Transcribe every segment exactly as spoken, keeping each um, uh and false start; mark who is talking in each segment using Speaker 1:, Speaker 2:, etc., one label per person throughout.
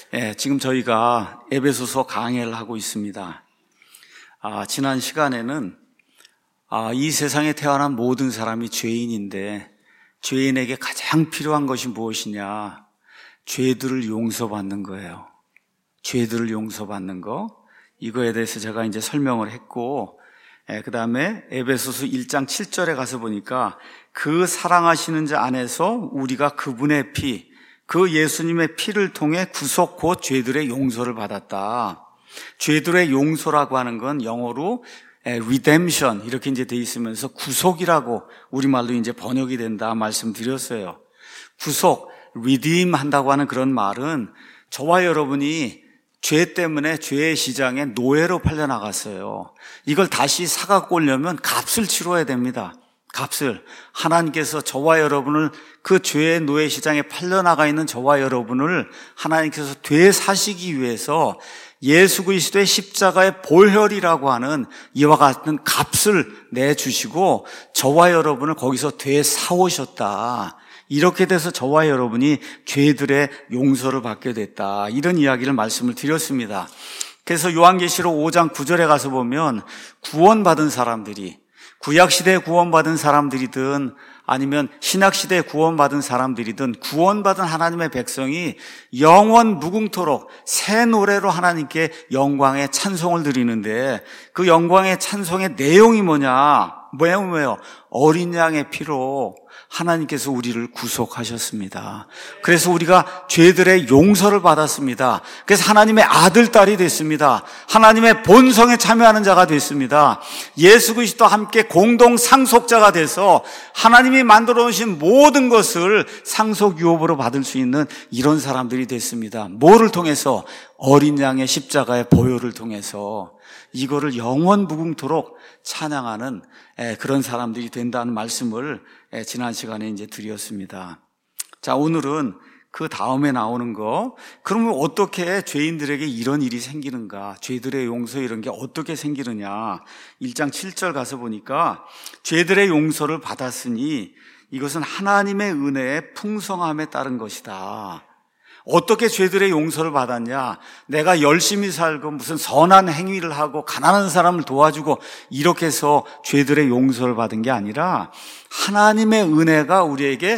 Speaker 1: 예, 지금 저희가 에베소서 강해를 하고 있습니다. 아, 지난 시간에는 아, 이 세상에 태어난 모든 사람이 죄인인데 죄인에게 가장 필요한 것이 무엇이냐? 죄들을 용서받는 거예요. 죄들을 용서받는 거. 이거에 대해서 제가 이제 설명을 했고, 예, 그 다음에 에베소서 일 장 칠 절에 가서 보니까 그 사랑하시는 자 안에서 우리가 그분의 피, 그 예수님의 피를 통해 구속 곧 죄들의 용서를 받았다. 죄들의 용서라고 하는 건 영어로 redemption 이렇게 이제 돼 있으면서 구속이라고 우리말로 이제 번역이 된다 말씀드렸어요. 구속, redeem 한다고 하는 그런 말은 저와 여러분이 죄 때문에 죄의 시장에 노예로 팔려나갔어요. 이걸 다시 사갖고 오려면 값을 치러야 됩니다. 값을. 하나님께서 저와 여러분을 그 죄의 노예 시장에 팔려나가 있는 저와 여러분을 하나님께서 되사시기 위해서 예수 그리스도의 십자가의 보혈이라고 하는 이와 같은 값을 내주시고 저와 여러분을 거기서 되사오셨다. 이렇게 돼서 저와 여러분이 죄들의 용서를 받게 됐다. 이런 이야기를 말씀을 드렸습니다. 그래서 요한계시록 오 장 구 절에 가서 보면 구원받은 사람들이 구약시대에 구원받은 사람들이든 아니면 신약시대에 구원받은 사람들이든 구원받은 하나님의 백성이 영원 무궁토록 새 노래로 하나님께 영광의 찬송을 드리는데 그 영광의 찬송의 내용이 뭐냐? 뭐예요? 뭐예요? 어린 양의 피로 하나님께서 우리를 구속하셨습니다. 그래서 우리가 죄들의 용서를 받았습니다. 그래서 하나님의 아들, 딸이 됐습니다. 하나님의 본성에 참여하는 자가 됐습니다. 예수 그리스도와 함께 공동 상속자가 돼서 하나님이 만들어 놓으신 모든 것을 상속 유업으로 받을 수 있는 이런 사람들이 됐습니다. 뭐를 통해서? 어린 양의 십자가의 보혈을 통해서 이거를 영원 무궁토록 찬양하는 그런 사람들이 된다는 말씀을 지난 시간에 이제 드렸습니다. 자, 오늘은 그 다음에 나오는 거, 그러면 어떻게 죄인들에게 이런 일이 생기는가? 죄들의 용서 이런 게 어떻게 생기느냐? 일 장 칠 절 가서 보니까 죄들의 용서를 받았으니 이것은 하나님의 은혜의 풍성함에 따른 것이다. 어떻게 죄들의 용서를 받았냐? 내가 열심히 살고 무슨 선한 행위를 하고 가난한 사람을 도와주고 이렇게 해서 죄들의 용서를 받은 게 아니라 하나님의 은혜가 우리에게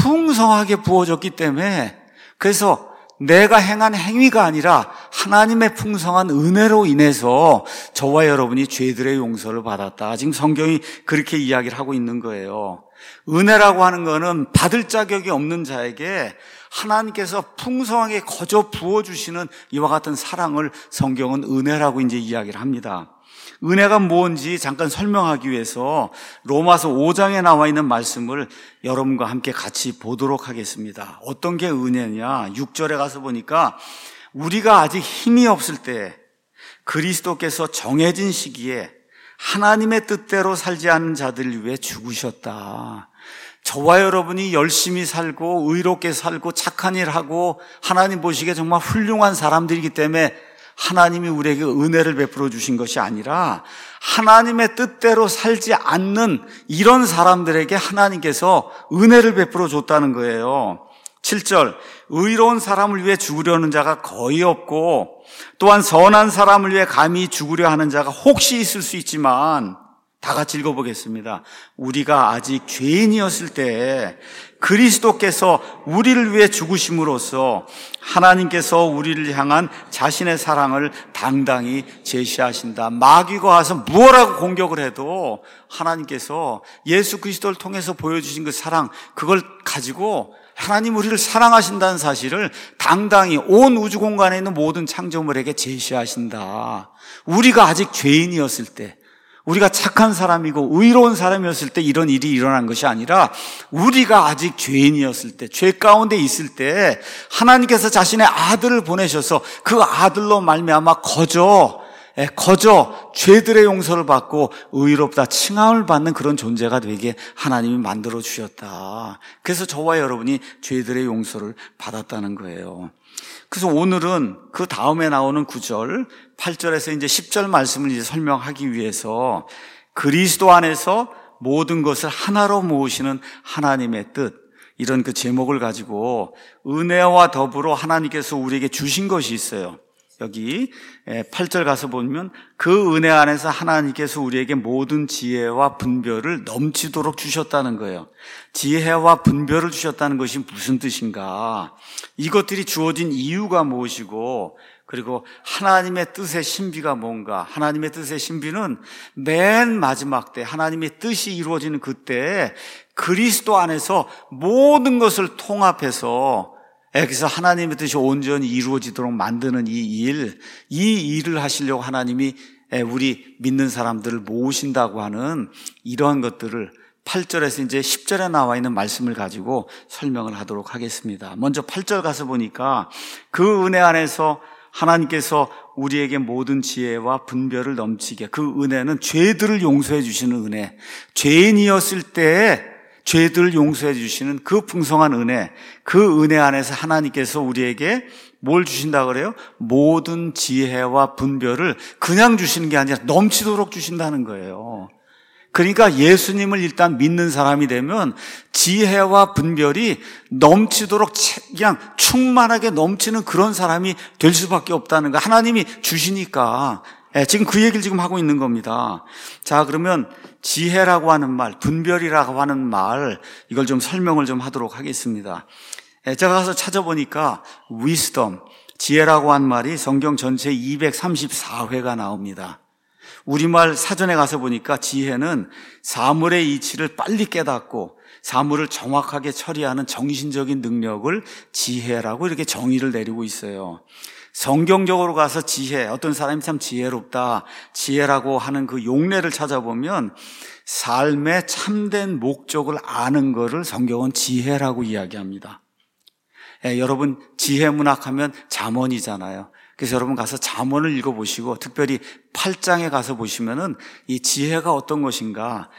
Speaker 1: 풍성하게 부어졌기 때문에, 그래서 내가 행한 행위가 아니라 하나님의 풍성한 은혜로 인해서 저와 여러분이 죄들의 용서를 받았다. 지금 성경이 그렇게 이야기를 하고 있는 거예요. 은혜라고 하는 거는 받을 자격이 없는 자에게 하나님께서 풍성하게 거저 부어주시는 이와 같은 사랑을 성경은 은혜라고 이제 이야기를 합니다. 은혜가 뭔지 잠깐 설명하기 위해서 로마서 오 장에 나와 있는 말씀을 여러분과 함께 같이 보도록 하겠습니다. 어떤 게 은혜냐? 육 절에 가서 보니까 우리가 아직 힘이 없을 때 그리스도께서 정해진 시기에 하나님의 뜻대로 살지 않는 자들을 위해 죽으셨다. 저와 여러분이 열심히 살고 의롭게 살고 착한 일 하고 하나님 보시기에 정말 훌륭한 사람들이기 때문에 하나님이 우리에게 은혜를 베풀어 주신 것이 아니라 하나님의 뜻대로 살지 않는 이런 사람들에게 하나님께서 은혜를 베풀어 줬다는 거예요. 칠 절, 의로운 사람을 위해 죽으려는 자가 거의 없고 또한 선한 사람을 위해 감히 죽으려 하는 자가 혹시 있을 수 있지만, 다 같이 읽어보겠습니다. 우리가 아직 죄인이었을 때 그리스도께서 우리를 위해 죽으심으로써 하나님께서 우리를 향한 자신의 사랑을 당당히 제시하신다. 마귀가 와서 무엇라고 공격을 해도 하나님께서 예수 그리스도를 통해서 보여주신 그 사랑, 그걸 가지고 하나님 우리를 사랑하신다는 사실을 당당히 온 우주 공간에 있는 모든 창조물에게 제시하신다. 우리가 아직 죄인이었을 때, 우리가 착한 사람이고 의로운 사람이었을 때 이런 일이 일어난 것이 아니라 우리가 아직 죄인이었을 때, 죄 가운데 있을 때 하나님께서 자신의 아들을 보내셔서 그 아들로 말미암아 거저 거저 죄들의 용서를 받고 의롭다 칭함을 받는 그런 존재가 되게 하나님이 만들어 주셨다. 그래서 저와 여러분이 죄들의 용서를 받았다는 거예요. 그래서 오늘은 그 다음에 나오는 구 절, 팔 절에서 이제 십 절 말씀을 이제 설명하기 위해서 그리스도 안에서 모든 것을 하나로 모으시는 하나님의 뜻, 이런 그 제목을 가지고 은혜와 더불어 하나님께서 우리에게 주신 것이 있어요. 여기 팔 절 가서 보면 그 은혜 안에서 하나님께서 우리에게 모든 지혜와 분별을 넘치도록 주셨다는 거예요. 지혜와 분별을 주셨다는 것이 무슨 뜻인가? 이것들이 주어진 이유가 무엇이고, 그리고 하나님의 뜻의 신비가 뭔가? 하나님의 뜻의 신비는 맨 마지막 때 하나님의 뜻이 이루어지는 그때 그리스도 안에서 모든 것을 통합해서 그래서 하나님의 뜻이 온전히 이루어지도록 만드는 이 일, 이 일을 하시려고 하나님이 우리 믿는 사람들을 모으신다고 하는 이러한 것들을 팔 절에서 이제 십 절에 나와 있는 말씀을 가지고 설명을 하도록 하겠습니다. 먼저 팔 절 가서 보니까 그 은혜 안에서 하나님께서 우리에게 모든 지혜와 분별을 넘치게, 그 은혜는 죄들을 용서해 주시는 은혜, 죄인이었을 때에 죄들을 용서해 주시는 그 풍성한 은혜, 그 은혜 안에서 하나님께서 우리에게 뭘 주신다 그래요? 모든 지혜와 분별을 그냥 주시는 게 아니라 넘치도록 주신다는 거예요. 그러니까 예수님을 일단 믿는 사람이 되면 지혜와 분별이 넘치도록 그냥 충만하게 넘치는 그런 사람이 될 수밖에 없다는 거. 하나님이 주시니까. 예, 지금 그 얘기를 지금 하고 있는 겁니다. 자, 그러면 지혜라고 하는 말, 분별이라고 하는 말, 이걸 좀 설명을 좀 하도록 하겠습니다. 예, 제가 가서 찾아보니까 wisdom, 지혜라고 한 말이 성경 전체 이백삼십사 회가 나옵니다. 우리말 사전에 가서 보니까 지혜는 사물의 이치를 빨리 깨닫고 사물을 정확하게 처리하는 정신적인 능력을 지혜라고 이렇게 정의를 내리고 있어요. 성경적으로 가서 지혜, 어떤 사람이 참 지혜롭다, 지혜라고 하는 그 용례를 찾아보면 삶의 참된 목적을 아는 것을 성경은 지혜라고 이야기합니다. 예, 여러분 지혜 문학 하면 잠언이잖아요. 그래서 여러분 가서 잠언을 읽어보시고 특별히 팔 장에 가서 보시면은 이 지혜가 어떤 것인가,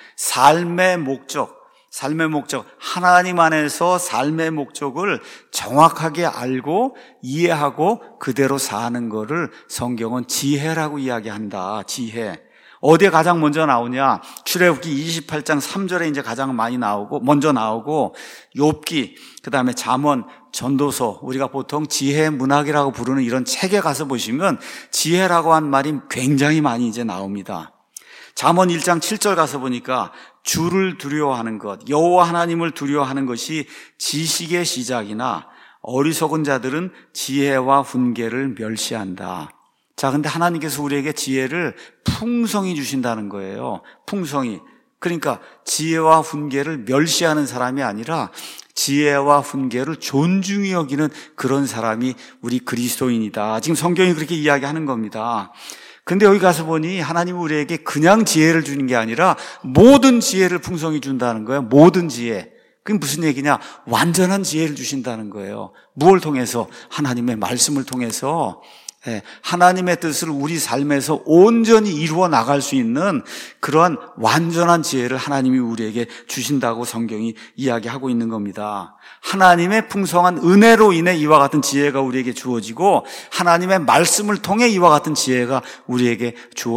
Speaker 1: 삶의 목적, 삶의 목적, 하나님 안에서 삶의 목적을 정확하게 알고 이해하고 그대로 사는 것을 성경은 지혜라고 이야기한다. 지혜. 어디에 가장 먼저 나오냐? 출애굽기 이십팔 장 삼 절에 이제 가장 많이 나오고, 먼저 나오고, 욥기, 그 다음에 잠언, 전도서, 우리가 보통 지혜 문학이라고 부르는 이런 책에 가서 보시면 지혜라고 한 말이 굉장히 많이 이제 나옵니다. 잠언 일 장 칠 절 가서 보니까 주를 두려워하는 것, 여호와 하나님을 두려워하는 것이 지식의 시작이나 어리석은 자들은 지혜와 훈계를 멸시한다. 자, 근데 하나님께서 우리에게 지혜를 풍성히 주신다는 거예요. 풍성히. 그러니까 지혜와 훈계를 멸시하는 사람이 아니라 지혜와 훈계를 존중히 여기는 그런 사람이 우리 그리스도인이다. 지금 성경이 그렇게 이야기하는 겁니다. 근데 여기 가서 보니 하나님은 우리에게 그냥 지혜를 주는 게 아니라 모든 지혜를 풍성히 준다는 거예요. 모든 지혜. 그게 무슨 얘기냐? 완전한 지혜를 주신다는 거예요. 무엇을 통해서? 하나님의 말씀을 통해서 하나님의 뜻을 우리 삶에서 온전히 이루어 나갈 수 있는 그러한 완전한 지혜를 하나님이 우리에게 주신다고 성경이 이야기하고 있는 겁니다. 하나님의 풍성한 은혜로 인해 이와 같은 지혜가 우리에게 주어지고 하나님의 말씀을 통해 이와 같은 지혜가 우리에게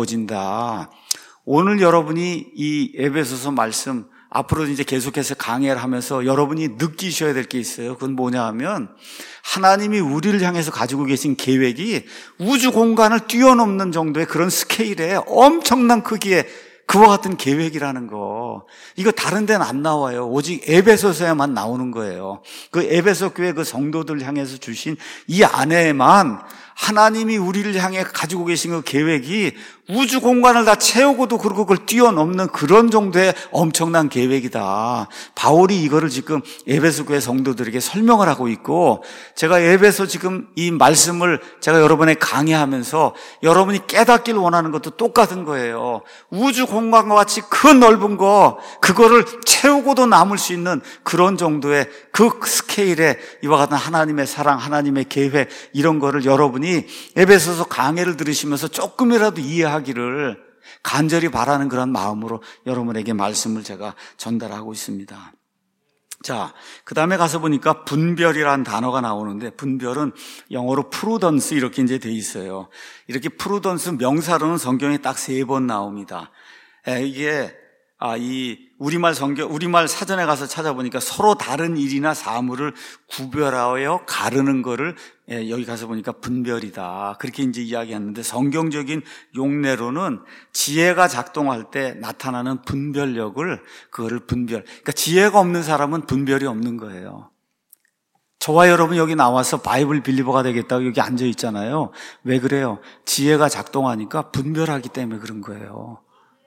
Speaker 1: 주어진다. 오늘 여러분이 이 에베소서 말씀 앞으로 이제 계속해서 강해를 하면서 여러분이 느끼셔야 될 게 있어요. 그건 뭐냐 하면 하나님이 우리를 향해서 가지고 계신 계획이 우주 공간을 뛰어넘는 정도의 그런 스케일의 엄청난 크기의 그와 같은 계획이라는 거. 이거 다른 데는 안 나와요. 오직 에베소서에만 나오는 거예요. 그 에베소 교회 그 성도들 향해서 주신 이 안에만 하나님이 우리를 향해 가지고 계신 그 계획이 우주 공간을 다 채우고도 그리고 그걸 뛰어넘는 그런 정도의 엄청난 계획이다. 바울이 이거를 지금 에베소 교회 성도들에게 설명을 하고 있고, 제가 에베소 지금 이 말씀을 제가 여러분에 강의하면서 여러분이 깨닫기를 원하는 것도 똑같은 거예요. 우주 공간과 같이 그 넓은 거, 그거를 채우고도 남을 수 있는 그런 정도의 그 스케일의 이와 같은 하나님의 사랑, 하나님의 계획, 이런 거를 여러분이 에베소서 강해를 들으시면서 조금이라도 이해하기를 간절히 바라는 그런 마음으로 여러분에게 말씀을 제가 전달하고 있습니다. 자, 그 다음에 가서 보니까 분별이라는 단어가 나오는데, 분별은 영어로 프루던스 이렇게 이제 돼 있어요. 이렇게 프루던스 명사로는 성경에 딱 세 번 나옵니다. 이게 아, 이 우리말 성경, 우리말 사전에 가서 찾아보니까 서로 다른 일이나 사물을 구별하여 가르는 거를 예, 여기 가서 보니까 분별이다. 그렇게 이제 이야기했는데 성경적인 용례로는 지혜가 작동할 때 나타나는 분별력을 그거를 분별. 그러니까 지혜가 없는 사람은 분별이 없는 거예요. 저와 여러분 여기 나와서 바이블 빌리버가 되겠다고 여기 앉아 있잖아요. 왜 그래요? 지혜가 작동하니까 분별하기 때문에 그런 거예요.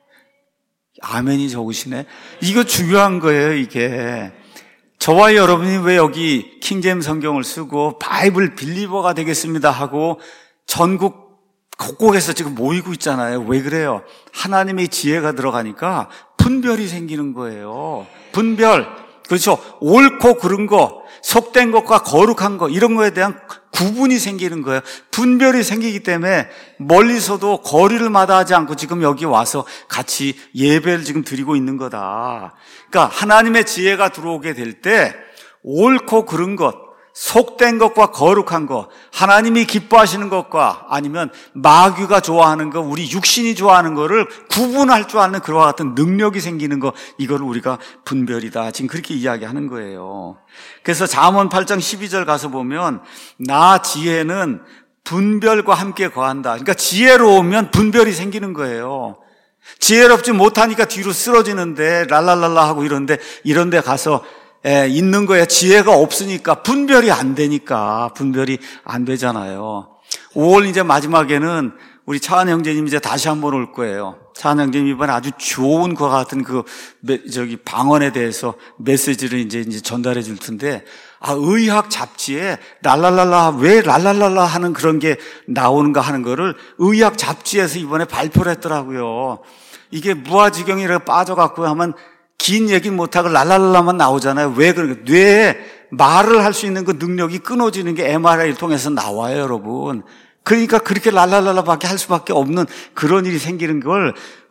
Speaker 1: 아멘이 적으시네. 이거 중요한 거예요, 이게. 저와 여러분이 왜 여기 킹제임 성경을 쓰고 바이블 빌리버가 되겠습니다 하고 전국 곳곳에서 지금 모이고 있잖아요. 왜 그래요? 하나님의 지혜가 들어가니까 분별이 생기는 거예요. 분별. 그렇죠. 옳고 그른 거, 속된 것과 거룩한 거, 이런 거에 대한 구분이 생기는 거예요. 분별이 생기기 때문에 멀리서도 거리를 마다하지 않고 지금 여기 와서 같이 예배를 지금 드리고 있는 거다. 그러니까 하나님의 지혜가 들어오게 될 때 옳고 그른 것, 속된 것과 거룩한 것, 하나님이 기뻐하시는 것과 아니면 마귀가 좋아하는 것, 우리 육신이 좋아하는 것을 구분할 줄 아는 그와 같은 능력이 생기는 것, 이걸 우리가 분별이다. 지금 그렇게 이야기하는 거예요. 그래서 잠언 팔 장 십이 절 가서 보면 나 지혜는 분별과 함께 거한다. 그러니까 지혜로우면 분별이 생기는 거예요. 지혜롭지 못하니까 뒤로 쓰러지는데 랄랄랄라 하고 이런데 이런 데 가서 예, 있는 거예요. 지혜가 없으니까 분별이 안 되니까 분별이 안 되잖아요. 오월 이제 마지막에는 우리 차한 형제님 이제 다시 한번 올 거예요. 차한 형제님 이번에 아주 좋은 것 같은 그 저기 방언에 대해서 메시지를 이제 이제 전달해 줄 텐데, 아 의학 잡지에 랄랄랄라 왜 랄랄랄라 하는 그런 게 나오는가 하는 거를 의학 잡지에서 이번에 발표를 했더라고요. 이게 무아지경이라고 빠져갖고 하면 긴 얘기 못하고 랄랄랄라만 나오잖아요. 왜 그런가? 뇌에 말을 할 수 있는 그 능력이 끊어지는 게 엠알아이를 통해서 나와요, 여러분. 그러니까 그렇게 랄랄랄라밖에 할 수밖에 없는 그런 일이 생기는 걸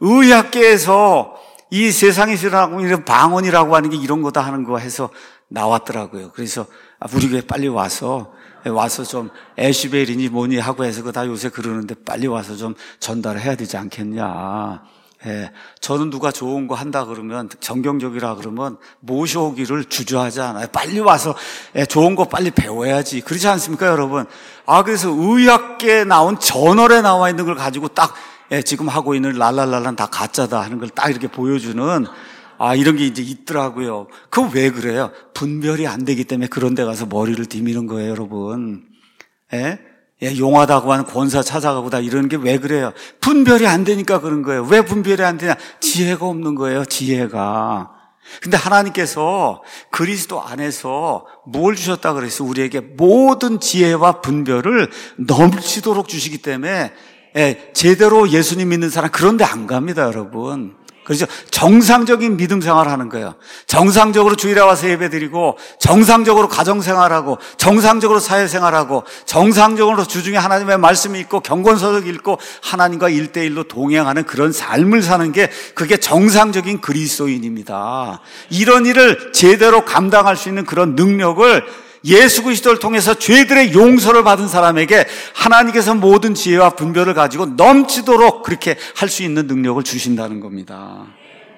Speaker 1: 의학계에서 이 세상에서 일어나고 있는 방언이라고 하는 게 이런 거다 하는 거 해서 나왔더라고요. 그래서 우리 교회 빨리 와서 와서 좀 에시벨이니 뭐니 하고 해서 그 다 요새 그러는데 빨리 와서 좀 전달을 해야 되지 않겠냐. 예, 저는 누가 좋은 거 한다 그러면 정경적이라 그러면 모셔오기를 주저하지 않아요. 빨리 와서 예, 좋은 거 빨리 배워야지. 그렇지 않습니까, 여러분? 아, 그래서 의학계에 나온 저널에 나와 있는 걸 가지고 딱 예, 지금 하고 있는 랄랄랄란 다 가짜다 하는 걸 딱 이렇게 보여주는 아, 이런 게 이제 있더라고요. 그거 왜 그래요? 분별이 안 되기 때문에 그런 데 가서 머리를 디미는 거예요, 여러분. 예? 예, 용하다고 하는 권사 찾아가고 다 이러는 게 왜 그래요? 분별이 안 되니까 그런 거예요. 왜 분별이 안 되냐? 지혜가 없는 거예요, 지혜가. 근데 하나님께서 그리스도 안에서 뭘 주셨다 그랬어요? 우리에게 모든 지혜와 분별을 넘치도록 주시기 때문에 예, 제대로 예수님 믿는 사람 그런 데 안 갑니다, 여러분. 그래서 정상적인 믿음 생활을 하는 거예요. 정상적으로 주일에 와서 예배드리고 정상적으로 가정생활하고 정상적으로 사회생활하고 정상적으로 주중에 하나님의 말씀이 있고 경건서적 읽고 하나님과 일대일로 동행하는 그런 삶을 사는 게 그게 정상적인 그리스도인입니다. 이런 일을 제대로 감당할 수 있는 그런 능력을 예수 그리스도를 통해서 죄들의 용서를 받은 사람에게 하나님께서 모든 지혜와 분별을 가지고 넘치도록 그렇게 할 수 있는 능력을 주신다는 겁니다.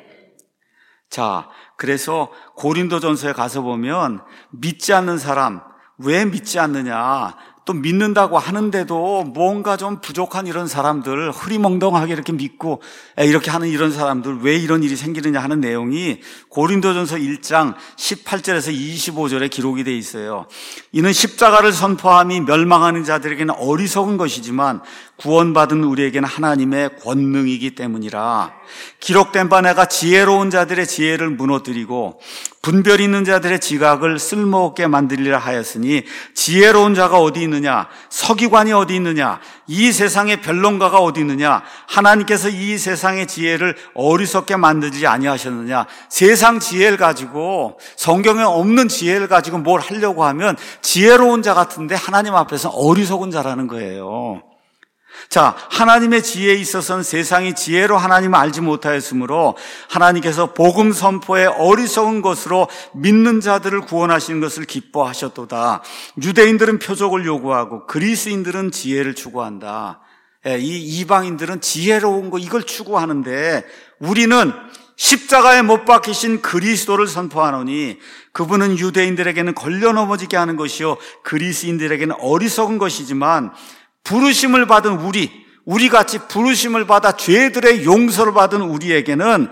Speaker 1: 자, 그래서 고린도전서에 가서 보면 믿지 않는 사람, 왜 믿지 않느냐? 또 믿는다고 하는데도 뭔가 좀 부족한 이런 사람들, 흐리멍덩하게 이렇게 믿고 이렇게 하는 이런 사람들 왜 이런 일이 생기느냐 하는 내용이 고린도전서 일 장 십팔 절에서 이십오 절에 기록이 되어 있어요. 이는 십자가를 선포함이 멸망하는 자들에게는 어리석은 것이지만 구원받은 우리에게는 하나님의 권능이기 때문이라. 기록된 바 내가 지혜로운 자들의 지혜를 무너뜨리고 분별 있는 자들의 지각을 쓸모없게 만들리라 하였으니 지혜로운 자가 어디 있느냐? 서기관이 어디 있느냐? 이 세상의 변론가가 어디 있느냐? 하나님께서 이 세상의 지혜를 어리석게 만들지 아니하셨느냐? 세상 지혜를 가지고 성경에 없는 지혜를 가지고 뭘 하려고 하면 지혜로운 자 같은데 하나님 앞에서 어리석은 자라는 거예요. 자, 하나님의 지혜에 있어서는 세상이 지혜로 하나님을 알지 못하였으므로 하나님께서 복음 선포에 어리석은 것으로 믿는 자들을 구원하시는 것을 기뻐하셨도다. 유대인들은 표적을 요구하고 그리스인들은 지혜를 추구한다. 이 이방인들은 지혜로운 거 이걸 추구하는데 우리는 십자가에 못 박히신 그리스도를 선포하노니 그분은 유대인들에게는 걸려 넘어지게 하는 것이요 그리스인들에게는 어리석은 것이지만 부르심을 받은 우리, 우리같이 부르심을 받아 죄들의 용서를 받은 우리에게는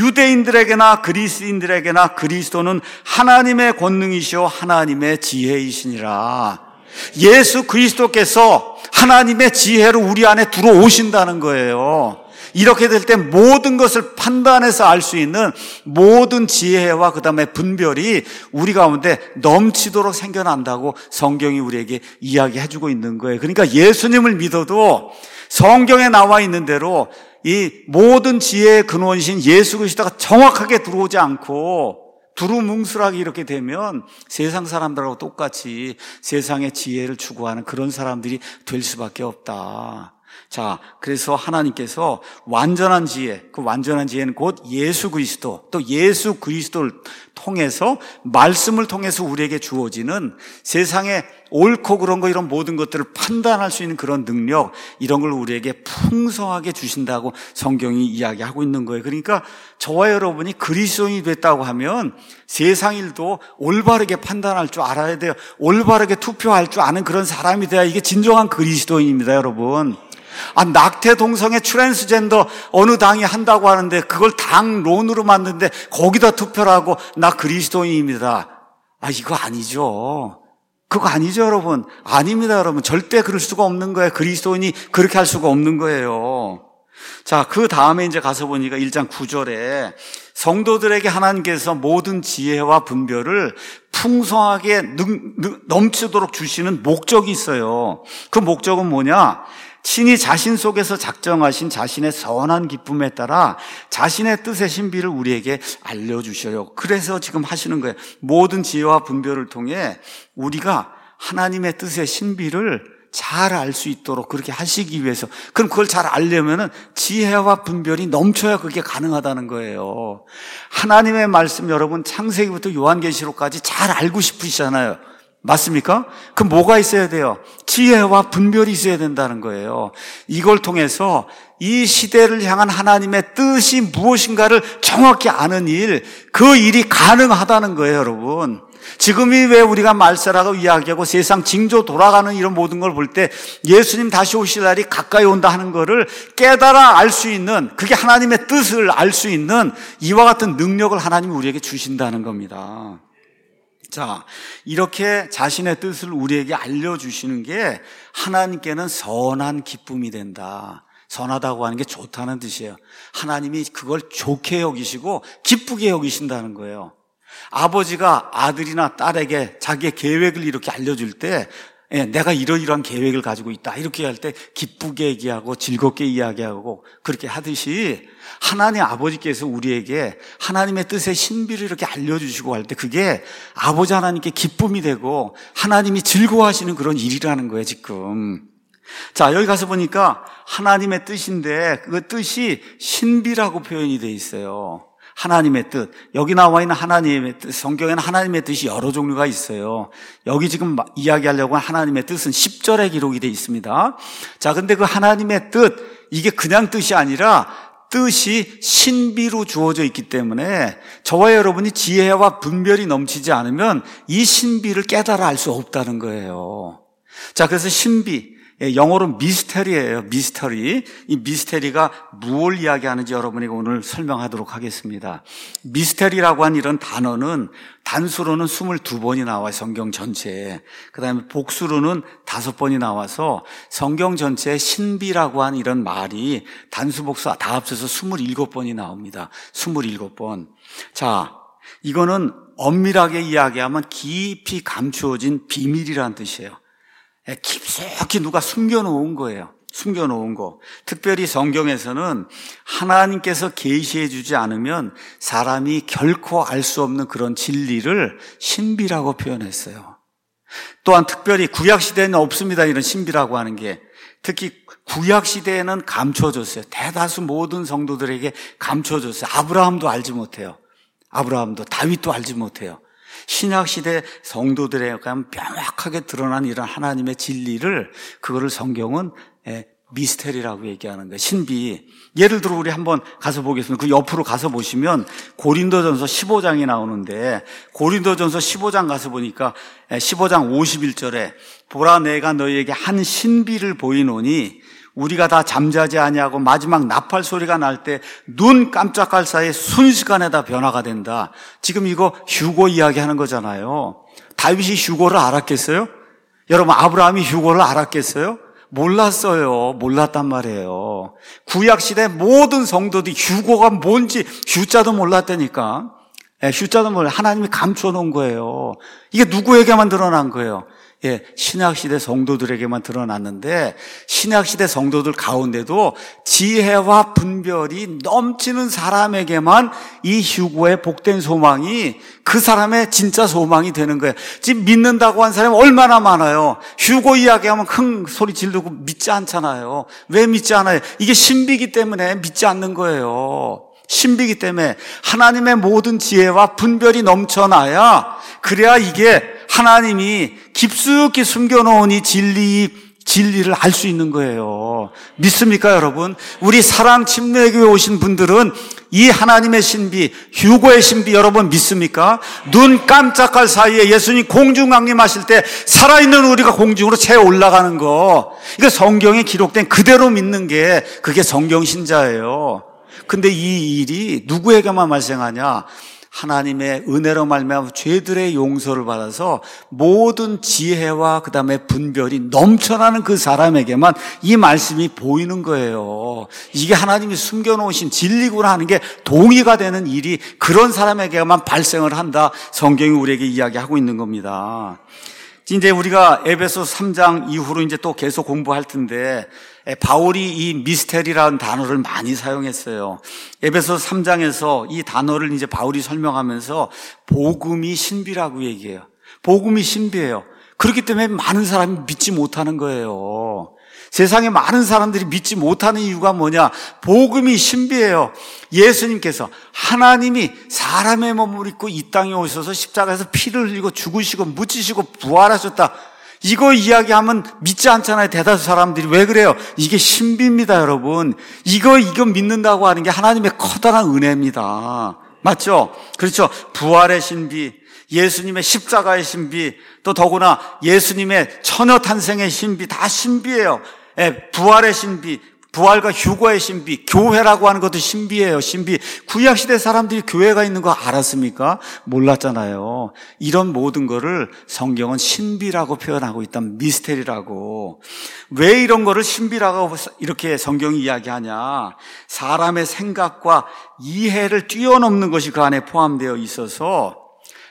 Speaker 1: 유대인들에게나 그리스인들에게나 그리스도는 하나님의 권능이시오 하나님의 지혜이시니라. 예수 그리스도께서 하나님의 지혜로 우리 안에 들어오신다는 거예요. 이렇게 될 때 모든 것을 판단해서 알 수 있는 모든 지혜와 그 다음에 분별이 우리 가운데 넘치도록 생겨난다고 성경이 우리에게 이야기해주고 있는 거예요. 그러니까 예수님을 믿어도 성경에 나와 있는 대로 이 모든 지혜의 근원이신 예수 그리스도가 정확하게 들어오지 않고 두루뭉술하게 이렇게 되면 세상 사람들하고 똑같이 세상의 지혜를 추구하는 그런 사람들이 될 수밖에 없다. 자, 그래서 하나님께서 완전한 지혜, 그 완전한 지혜는 곧 예수 그리스도, 또 예수 그리스도를 통해서 말씀을 통해서 우리에게 주어지는 세상에 옳고 그런 거 이런 모든 것들을 판단할 수 있는 그런 능력, 이런 걸 우리에게 풍성하게 주신다고 성경이 이야기하고 있는 거예요. 그러니까 저와 여러분이 그리스도인이 됐다고 하면 세상 일도 올바르게 판단할 줄 알아야 돼요. 올바르게 투표할 줄 아는 그런 사람이 돼야 이게 진정한 그리스도인입니다, 여러분. 아, 낙태 동성애 트랜스젠더 어느 당이 한다고 하는데 그걸 당론으로 만드는데 거기다 투표를 하고 나 그리스도인입니다. 아, 이거 아니죠. 그거 아니죠, 여러분. 아닙니다, 여러분. 절대 그럴 수가 없는 거예요. 그리스도인이 그렇게 할 수가 없는 거예요. 자, 그 다음에 이제 가서 보니까 일 장 구 절에 성도들에게 하나님께서 모든 지혜와 분별을 풍성하게 능, 능, 넘치도록 주시는 목적이 있어요. 그 목적은 뭐냐? 신이 자신 속에서 작정하신 자신의 선한 기쁨에 따라 자신의 뜻의 신비를 우리에게 알려주셔요. 그래서 지금 하시는 거예요. 모든 지혜와 분별을 통해 우리가 하나님의 뜻의 신비를 잘 알 수 있도록 그렇게 하시기 위해서. 그럼 그걸 잘 알려면은 지혜와 분별이 넘쳐야 그게 가능하다는 거예요. 하나님의 말씀 여러분 창세기부터 요한계시록까지 잘 알고 싶으시잖아요. 맞습니까? 그럼 뭐가 있어야 돼요? 지혜와 분별이 있어야 된다는 거예요. 이걸 통해서 이 시대를 향한 하나님의 뜻이 무엇인가를 정확히 아는 일, 그 일이 가능하다는 거예요, 여러분. 지금이 왜 우리가 말세라고 이야기하고 세상 징조 돌아가는 이런 모든 걸 볼 때 예수님 다시 오실 날이 가까이 온다 하는 거를 깨달아 알 수 있는, 그게 하나님의 뜻을 알 수 있는 이와 같은 능력을 하나님이 우리에게 주신다는 겁니다. 자, 이렇게 자신의 뜻을 우리에게 알려주시는 게 하나님께는 선한 기쁨이 된다. 선하다고 하는 게 좋다는 뜻이에요. 하나님이 그걸 좋게 여기시고 기쁘게 여기신다는 거예요. 아버지가 아들이나 딸에게 자기의 계획을 이렇게 알려줄 때 예, 내가 이러이러한 계획을 가지고 있다 이렇게 할 때 기쁘게 얘기하고 즐겁게 이야기하고 그렇게 하듯이 하나님 아버지께서 우리에게 하나님의 뜻의 신비를 이렇게 알려주시고 할 때 그게 아버지 하나님께 기쁨이 되고 하나님이 즐거워하시는 그런 일이라는 거예요, 지금. 자, 여기 가서 보니까 하나님의 뜻인데 그 뜻이 신비라고 표현이 되어 있어요. 하나님의 뜻. 여기 나와 있는 하나님의 뜻, 성경에는 하나님의 뜻이 여러 종류가 있어요. 여기 지금 이야기하려고 한 하나님의 뜻은 십 절에 기록이 되어 있습니다. 자, 근데 그 하나님의 뜻, 이게 그냥 뜻이 아니라 뜻이 신비로 주어져 있기 때문에 저와 여러분이 지혜와 분별이 넘치지 않으면 이 신비를 깨달아 알 수 없다는 거예요. 자, 그래서 신비. 영어로 미스터리예요. 미스터리. 이 미스터리가 무엇을 이야기하는지 여러분에게 오늘 설명하도록 하겠습니다. 미스터리라고 한 이런 단어는 단수로는 이십이 번이 나와요. 성경 전체에. 그다음에 복수로는 다섯 번이 나와서 성경 전체에 신비라고 한 이런 말이 단수 복수 다 합쳐서 이십칠 번이 나옵니다. 이십칠 번. 자, 이거는 엄밀하게 이야기하면 깊이 감추어진 비밀이라는 뜻이에요. 깊숙이 누가 숨겨놓은 거예요. 숨겨놓은 거. 특별히 성경에서는 하나님께서 계시해 주지 않으면 사람이 결코 알 수 없는 그런 진리를 신비라고 표현했어요. 또한 특별히 구약시대에는 없습니다. 이런 신비라고 하는 게. 특히 구약시대에는 감춰졌어요. 대다수 모든 성도들에게 감춰졌어요. 아브라함도 알지 못해요. 아브라함도, 다윗도 알지 못해요. 신약시대 성도들에 가면 명확하게 드러난 이런 하나님의 진리를, 그거를 성경은 미스테리라고 얘기하는 거예요. 신비. 예를 들어 우리 한번 가서 보겠습니다. 그 옆으로 가서 보시면 고린도전서 십오 장이 나오는데 고린도전서 십오 장 가서 보니까 십오 장 오십일 절에 보라 내가 너희에게 한 신비를 보이노니 우리가 다 잠자지 아니하고 마지막 나팔 소리가 날 때 눈 깜짝할 사이에 순식간에 다 변화가 된다. 지금 이거 휴고 이야기하는 거잖아요. 다윗이 휴고를 알았겠어요? 여러분 아브라함이 휴고를 알았겠어요? 몰랐어요. 몰랐단 말이에요. 구약시대 모든 성도들이 휴고가 뭔지 휴자도 몰랐다니까. 예, 휴자도 몰라. 하나님이 감춰 놓은 거예요. 이게 누구에게만 드러난 거예요? 예, 신약시대 성도들에게만 드러났는데 신약시대 성도들 가운데도 지혜와 분별이 넘치는 사람에게만 이 휴고의 복된 소망이 그 사람의 진짜 소망이 되는 거예요. 지금 믿는다고 한 사람이 얼마나 많아요. 휴고 이야기하면 큰 소리 지르고 믿지 않잖아요. 왜 믿지 않아요? 이게 신비기 때문에 믿지 않는 거예요. 신비기 때문에 하나님의 모든 지혜와 분별이 넘쳐나야 그래야 이게 하나님이 깊숙이 숨겨놓은 이 진리, 진리를 알 수 있는 거예요. 믿습니까, 여러분? 우리 사랑 침례교회 오신 분들은 이 하나님의 신비, 휴고의 신비 여러분 믿습니까? 눈 깜짝할 사이에 예수님 공중 강림하실 때 살아있는 우리가 공중으로 채 올라가는 거. 이거 성경에 기록된 그대로 믿는 게 그게 성경 신자예요. 근데 이 일이 누구에게만 발생하냐? 하나님의 은혜로 말미암아 죄들의 용서를 받아서 모든 지혜와 그 다음에 분별이 넘쳐나는 그 사람에게만 이 말씀이 보이는 거예요. 이게 하나님이 숨겨놓으신 진리구나 하는 게 동의가 되는 일이 그런 사람에게만 발생을 한다. 성경이 우리에게 이야기하고 있는 겁니다. 이제 우리가 에베소 삼 장 이후로 이제 또 계속 공부할 텐데 바울이 이 미스테리라는 단어를 많이 사용했어요. 에베소 삼 장에서 이 단어를 이제 바울이 설명하면서 복음이 신비라고 얘기해요. 복음이 신비해요. 그렇기 때문에 많은 사람이 믿지 못하는 거예요. 세상에 많은 사람들이 믿지 못하는 이유가 뭐냐? 복음이 신비해요. 예수님께서 하나님이 사람의 몸을 입고 이 땅에 오셔서 십자가에서 피를 흘리고 죽으시고 묻히시고 부활하셨다. 이거 이야기하면 믿지 않잖아요. 대다수 사람들이. 왜 그래요? 이게 신비입니다, 여러분. 이거 이거 믿는다고 하는 게 하나님의 커다란 은혜입니다. 맞죠? 그렇죠. 부활의 신비, 예수님의 십자가의 신비, 또 더구나 예수님의 처녀 탄생의 신비, 다 신비예요. 예, 부활의 신비, 부활과 휴거의 신비, 교회라고 하는 것도 신비예요. 신비. 구약시대 사람들이 교회가 있는 거 알았습니까? 몰랐잖아요. 이런 모든 거를 성경은 신비라고 표현하고 있다. 미스테리라고. 왜 이런 거를 신비라고 이렇게 성경이 이야기하냐? 사람의 생각과 이해를 뛰어넘는 것이 그 안에 포함되어 있어서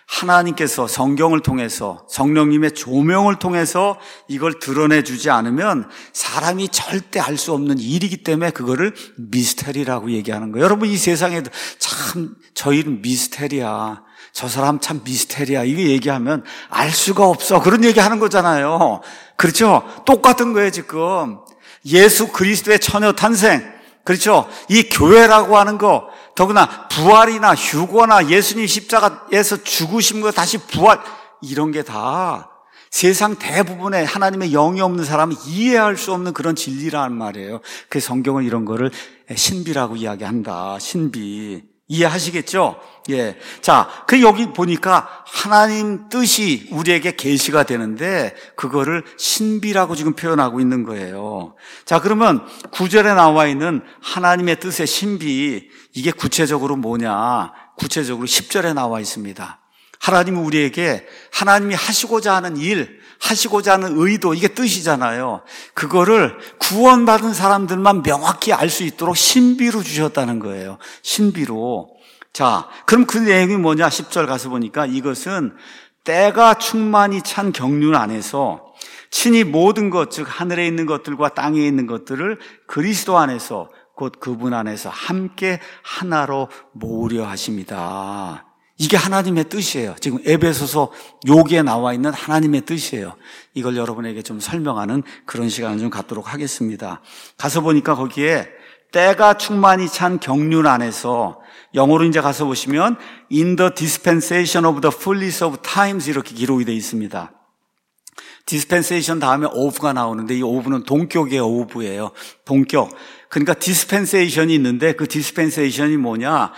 Speaker 1: 하나님께서 성경을 통해서 성령님의 조명을 통해서 이걸 드러내주지 않으면 사람이 절대 알 수 없는 일이기 때문에 그거를 미스테리라고 얘기하는 거예요. 여러분 이 세상에도 참 저 일은 미스테리야. 저 사람 참 미스테리야. 이거 얘기하면 알 수가 없어. 그런 얘기하는 거잖아요. 그렇죠? 똑같은 거예요 지금. 예수 그리스도의 처녀 탄생. 그렇죠? 이 교회라고 하는 거 더구나 부활이나 휴거나 예수님 십자가에서 죽으신 거 다시 부활 이런 게 다 세상 대부분의 하나님의 영이 없는 사람은 이해할 수 없는 그런 진리라는 말이에요. 그 성경은 이런 거를 신비라고 이야기한다. 신비. 이해하시겠죠? 예. 자, 그 여기 보니까 하나님 뜻이 우리에게 계시가 되는데 그거를 신비라고 지금 표현하고 있는 거예요. 자, 그러면 구 절에 나와 있는 하나님의 뜻의 신비 이게 구체적으로 뭐냐? 구체적으로 십 절에 나와 있습니다. 하나님은 우리에게 하나님이 하시고자 하는 일, 하시고자 하는 의도, 이게 뜻이잖아요. 그거를 구원받은 사람들만 명확히 알 수 있도록 신비로 주셨다는 거예요. 신비로. 자, 그럼 그 내용이 뭐냐? 십 절 가서 보니까 이것은 때가 충만히 찬 경륜 안에서 친히 모든 것, 즉 하늘에 있는 것들과 땅에 있는 것들을 그리스도 안에서 곧 그분 안에서 함께 하나로 모으려 하십니다. 이게 하나님의 뜻이에요. 지금 에베소서 여기에 나와 있는 하나님의 뜻이에요. 이걸 여러분에게 좀 설명하는 그런 시간을 좀 갖도록 하겠습니다. 가서 보니까 거기에 때가 충만히 찬 경륜 안에서 영어로 이제 가서 보시면 In the dispensation of the fullness of times 이렇게 기록이 되어 있습니다. 디스펜세이션 다음에 오브가 나오는데 이 오브는 동격의 오브예요. 동격. 그러니까 디스펜세이션이 있는데 그 디스펜세이션이 뭐냐?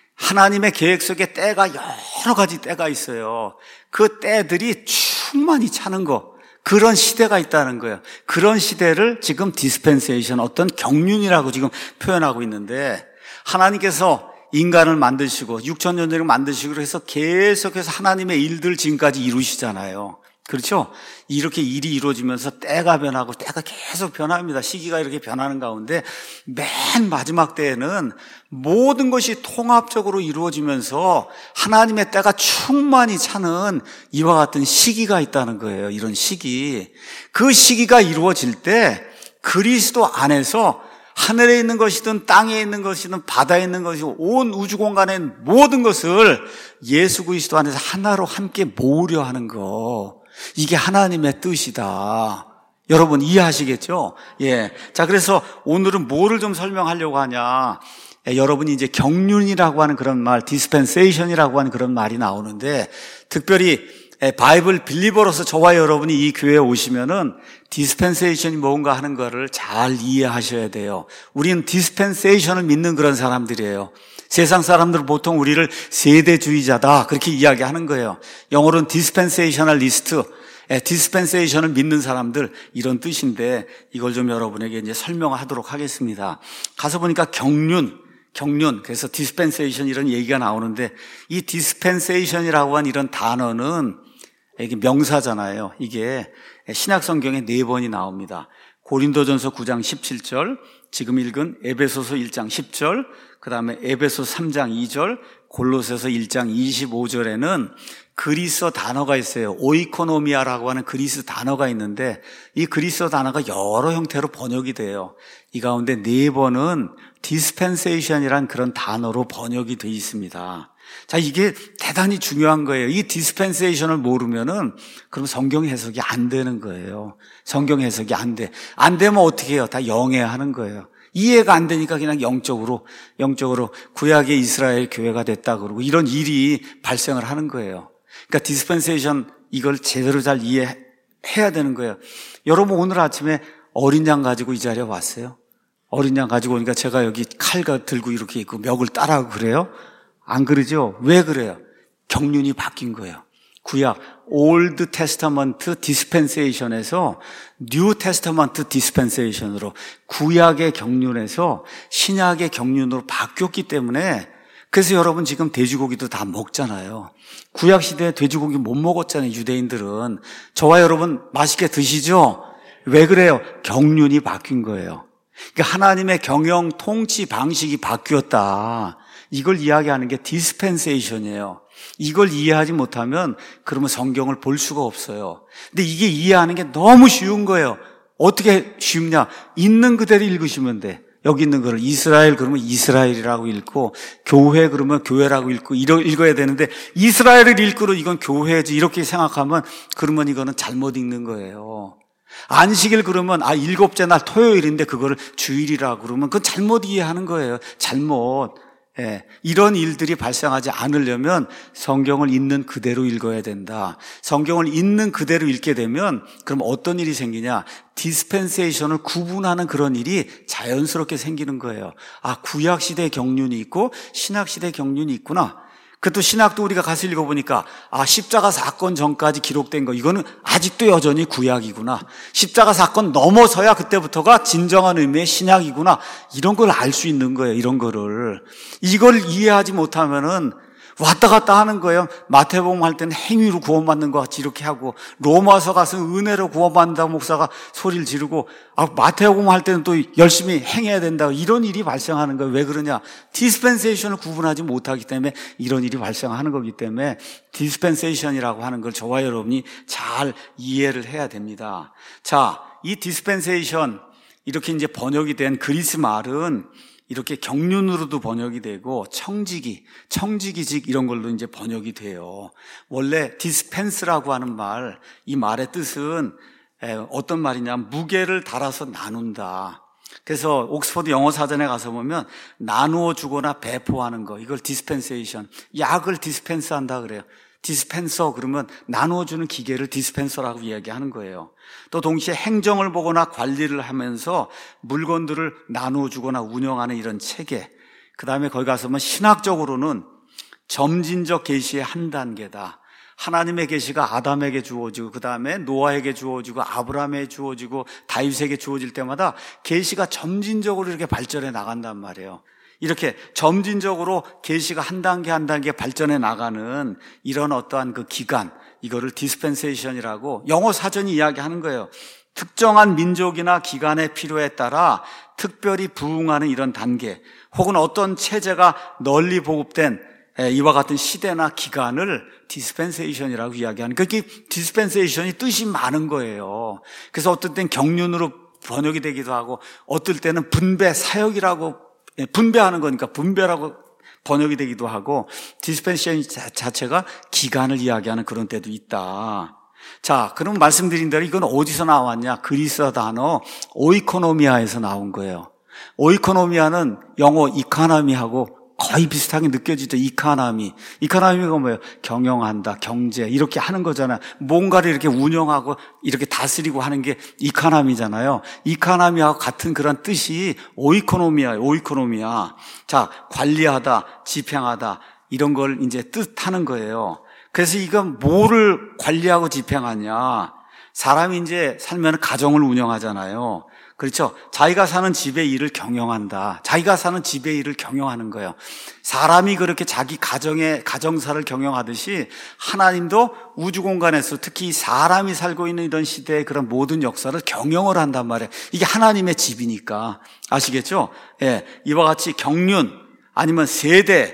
Speaker 1: 하나님의 계획 속에 때가 여러 가지 때가 있어요. 그 때들이 충만히 차는 거. 그런 시대가 있다는 거예요. 그런 시대를 지금 디스펜세이션, 어떤 경륜이라고 지금 표현하고 있는데, 하나님께서 인간을 만드시고 육천 년 전에 만드시고 해서 계속해서 하나님의 일들 지금까지 이루시잖아요. 그렇죠? 이렇게 일이 이루어지면서 때가 변하고 때가 계속 변합니다. 시기가 이렇게 변하는 가운데 맨 마지막 때에는 모든 것이 통합적으로 이루어지면서 하나님의 때가 충만히 차는 이와 같은 시기가 있다는 거예요. 이런 시기. 그 시기가 이루어질 때 그리스도 안에서 하늘에 있는 것이든 땅에 있는 것이든 바다에 있는 것이든 온 우주 공간의 모든 것을 예수 그리스도 안에서 하나로 함께 모으려 하는 거. 이게 하나님의 뜻이다. 여러분 이해하시겠죠? 예. 자, 그래서 오늘은 뭐를 좀 설명하려고 하냐. 예, 여러분이 이제 경륜이라고 하는 그런 말, 디스펜세이션이라고 하는 그런 말이 나오는데, 특별히 예, 바이블 빌리버로서 저와 여러분이 이 교회에 오시면은 디스펜세이션이 뭔가 하는 거를 잘 이해하셔야 돼요. 우리는 디스펜세이션을 믿는 그런 사람들이에요. 세상 사람들은 보통 우리를 세대주의자다 그렇게 이야기하는 거예요. 영어로는 디스펜세이셔널리스트, 디스펜세이션을 믿는 사람들 이런 뜻인데 이걸 좀 여러분에게 이제 설명하도록 하겠습니다. 가서 보니까 경륜, 경륜 그래서 디스펜세이션 이런 얘기가 나오는데 이 디스펜세이션이라고 한 이런 단어는 이게 명사잖아요. 이게 신약 성경에 네 번이 나옵니다. 고린도전서 구 장 십칠 절, 지금 읽은 에베소서 일 장 십 절, 그 다음에 에베소 삼 장 이 절, 골로새서 일 장 이십오 절에는 그리스어 단어가 있어요. 오이코노미아라고 하는 그리스 단어가 있는데 이 그리스어 단어가 여러 형태로 번역이 돼요. 이 가운데 네 번은 디스펜세이션이란 그런 단어로 번역이 되어 있습니다. 자, 이게 대단히 중요한 거예요. 이 디스펜세이션을 모르면은 그럼 성경 해석이 안 되는 거예요. 성경 해석이 안 돼. 안 되면 어떻게 해요? 다 영해하는 거예요. 이해가 안 되니까 그냥 영적으로, 영적으로 구약의 이스라엘 교회가 됐다 그러고 이런 일이 발생을 하는 거예요. 그러니까 디스펜세이션 이걸 제대로 잘 이해해야 되는 거예요. 여러분 오늘 아침에 어린 양 가지고 이 자리에 왔어요? 어린 양 가지고 오니까 제가 여기 칼 들고 이렇게 있고 멱을 따라하고 그래요? 안 그러죠? 왜 그래요? 경륜이 바뀐 거예요. 구약 올드 테스타먼트 디스펜세이션에서 뉴 테스타먼트 디스펜세이션으로 구약의 경륜에서 신약의 경륜으로 바뀌었기 때문에 그래서 여러분 지금 돼지고기도 다 먹잖아요. 구약 시대에 돼지고기 못 먹었잖아요. 유대인들은. 저와 여러분 맛있게 드시죠? 왜 그래요? 경륜이 바뀐 거예요. 그러니까 하나님의 경영 통치 방식이 바뀌었다. 이걸 이야기하는 게 디스펜세이션이에요. 이걸 이해하지 못하면 그러면 성경을 볼 수가 없어요. 근데 이게 이해하는 게 너무 쉬운 거예요. 어떻게 쉽냐? 있는 그대로 읽으시면 돼. 여기 있는 거를 이스라엘 그러면 이스라엘이라고 읽고 교회 그러면 교회라고 읽고 이러, 읽어야 되는데 이스라엘을 읽고는 이건 교회지 이렇게 생각하면 그러면 이거는 잘못 읽는 거예요. 안식일 그러면 아 일곱째 날 토요일인데 그거를 주일이라고 그러면 그건 잘못 이해하는 거예요. 잘못. 예, 이런 일들이 발생하지 않으려면 성경을 있는 그대로 읽어야 된다. 성경을 있는 그대로 읽게 되면 그럼 어떤 일이 생기냐? 디스펜세이션을 구분하는 그런 일이 자연스럽게 생기는 거예요. 아, 구약 시대 경륜이 있고 신약 시대 경륜이 있구나. 그것도 신학도 우리가 가서 읽어보니까 아 십자가 사건 전까지 기록된 거 이거는 아직도 여전히 구약이구나. 십자가 사건 넘어서야 그때부터가 진정한 의미의 신약이구나. 이런 걸 알 수 있는 거예요. 이런 거를. 이걸 이해하지 못하면은 왔다 갔다 하는 거예요. 마태복음 할 때는 행위로 구원받는 것 같이 이렇게 하고 로마서 가서 은혜로 구원받는다고 목사가 소리를 지르고 아, 마태복음 할 때는 또 열심히 행해야 된다고 이런 일이 발생하는 거예요. 왜 그러냐? 디스펜세이션을 구분하지 못하기 때문에 이런 일이 발생하는 거기 때문에 디스펜세이션이라고 하는 걸 저와 여러분이 잘 이해를 해야 됩니다. 자, 이 디스펜세이션 이렇게 이제 번역이 된 그리스 말은 이렇게 경륜으로도 번역이 되고 청지기, 청지기직 이런 걸로 이제 번역이 돼요. 원래 디스펜스라고 하는 말, 이 말의 뜻은 어떤 말이냐, 무게를 달아서 나눈다. 그래서 옥스퍼드 영어 사전에 가서 보면 나누어 주거나 배포하는 거, 이걸 디스펜세이션, 약을 디스펜스한다 그래요. 디스펜서 그러면 나누어주는 기계를 디스펜서라고 이야기하는 거예요. 또 동시에 행정을 보거나 관리를 하면서 물건들을 나누어주거나 운영하는 이런 체계. 그 다음에 거기 가서 뭐 신학적으로는 점진적 계시의 한 단계다. 하나님의 계시가 아담에게 주어지고 그 다음에 노아에게 주어지고 아브라함에게 주어지고 다윗에게 주어질 때마다 계시가 점진적으로 이렇게 발전해 나간단 말이에요. 이렇게 점진적으로 계시가 한 단계 한 단계 발전해 나가는 이런 어떠한 그 기간, 이거를 디스펜세이션이라고 영어 사전이 이야기하는 거예요. 특정한 민족이나 기간의 필요에 따라 특별히 부응하는 이런 단계, 혹은 어떤 체제가 널리 보급된 이와 같은 시대나 기간을 디스펜세이션이라고 이야기하는, 그게 디스펜세이션이 뜻이 많은 거예요. 그래서 어떨 땐 경륜으로 번역이 되기도 하고, 어떨 때는 분배, 사역이라고, 분배하는 거니까 분배라고 번역이 되기도 하고, 디스펜세이션 자체가 기간을 이야기하는 그런 때도 있다. 자, 그럼 말씀드린 대로 이건 어디서 나왔냐? 그리스어 단어 오이코노미아에서 나온 거예요. 오이코노미아는 영어 이카나미하고 거의 비슷하게 느껴지죠. 이카나미. 이카나미가 뭐예요? 경영한다, 경제 이렇게 하는 거잖아요. 뭔가를 이렇게 운영하고 이렇게 다스리고 하는 게 이카나미잖아요. 이카나미하고 같은 그런 뜻이 오이코노미아예요. 오이코노미아. 자, 관리하다, 집행하다 이런 걸 이제 뜻하는 거예요. 그래서 이건 뭐를 관리하고 집행하냐? 사람이 이제 살면 가정을 운영하잖아요. 그렇죠? 자기가 사는 집의 일을 경영한다. 자기가 사는 집의 일을 경영하는 거예요. 사람이 그렇게 자기 가정의 가정사를 경영하듯이 하나님도 우주 공간에서 특히 사람이 살고 있는 이런 시대의 그런 모든 역사를 경영을 한단 말이에요. 이게 하나님의 집이니까. 아시겠죠? 예, 이와 같이 경륜 아니면 세대,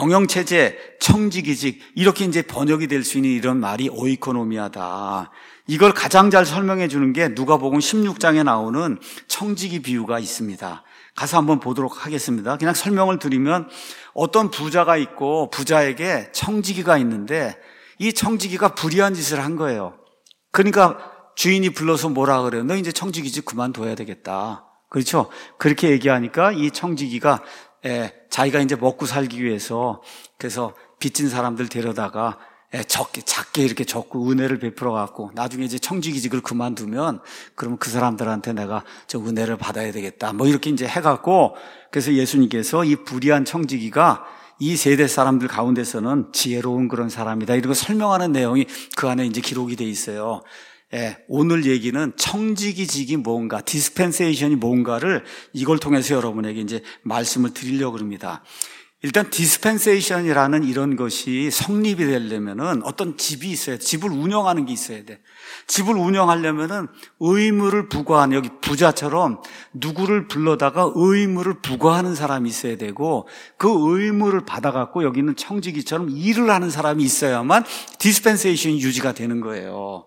Speaker 1: 경영체제, 청지기직 이렇게 이제 번역이 될 수 있는 이런 말이 오이코노미아다. 이걸 가장 잘 설명해 주는 게 누가복음 십육 장에 나오는 청지기 비유가 있습니다. 가서 한번 보도록 하겠습니다. 그냥 설명을 드리면 어떤 부자가 있고 부자에게 청지기가 있는데 이 청지기가 불의한 짓을 한 거예요. 그러니까 주인이 불러서 뭐라 그래요? 너 이제 청지기직 그만둬야 되겠다. 그렇죠? 그렇게 얘기하니까 이 청지기가 에, 자기가 이제 먹고 살기 위해서 그래서 빚진 사람들 데려다가 에, 적게, 작게 이렇게 적고 은혜를 베풀어 갖고 나중에 이제 청지기직을 그만두면 그러면 그 사람들한테 내가 저 은혜를 받아야 되겠다. 뭐 이렇게 이제 해갖고 그래서 예수님께서 이 불의한 청지기가 이 세대 사람들 가운데서는 지혜로운 그런 사람이다. 이런 거 설명하는 내용이 그 안에 이제 기록이 돼 있어요. 예, 오늘 얘기는 청지기직이 뭔가, 디스펜세이션이 뭔가를 이걸 통해서 여러분에게 이제 말씀을 드리려고 합니다. 일단 디스펜세이션이라는 이런 것이 성립이 되려면은 어떤 집이 있어야 돼. 집을 운영하는 게 있어야 돼. 집을 운영하려면은 의무를 부과하는, 여기 부자처럼 누구를 불러다가 의무를 부과하는 사람이 있어야 되고 그 의무를 받아갖고 여기는 청지기처럼 일을 하는 사람이 있어야만 디스펜세이션이 유지가 되는 거예요.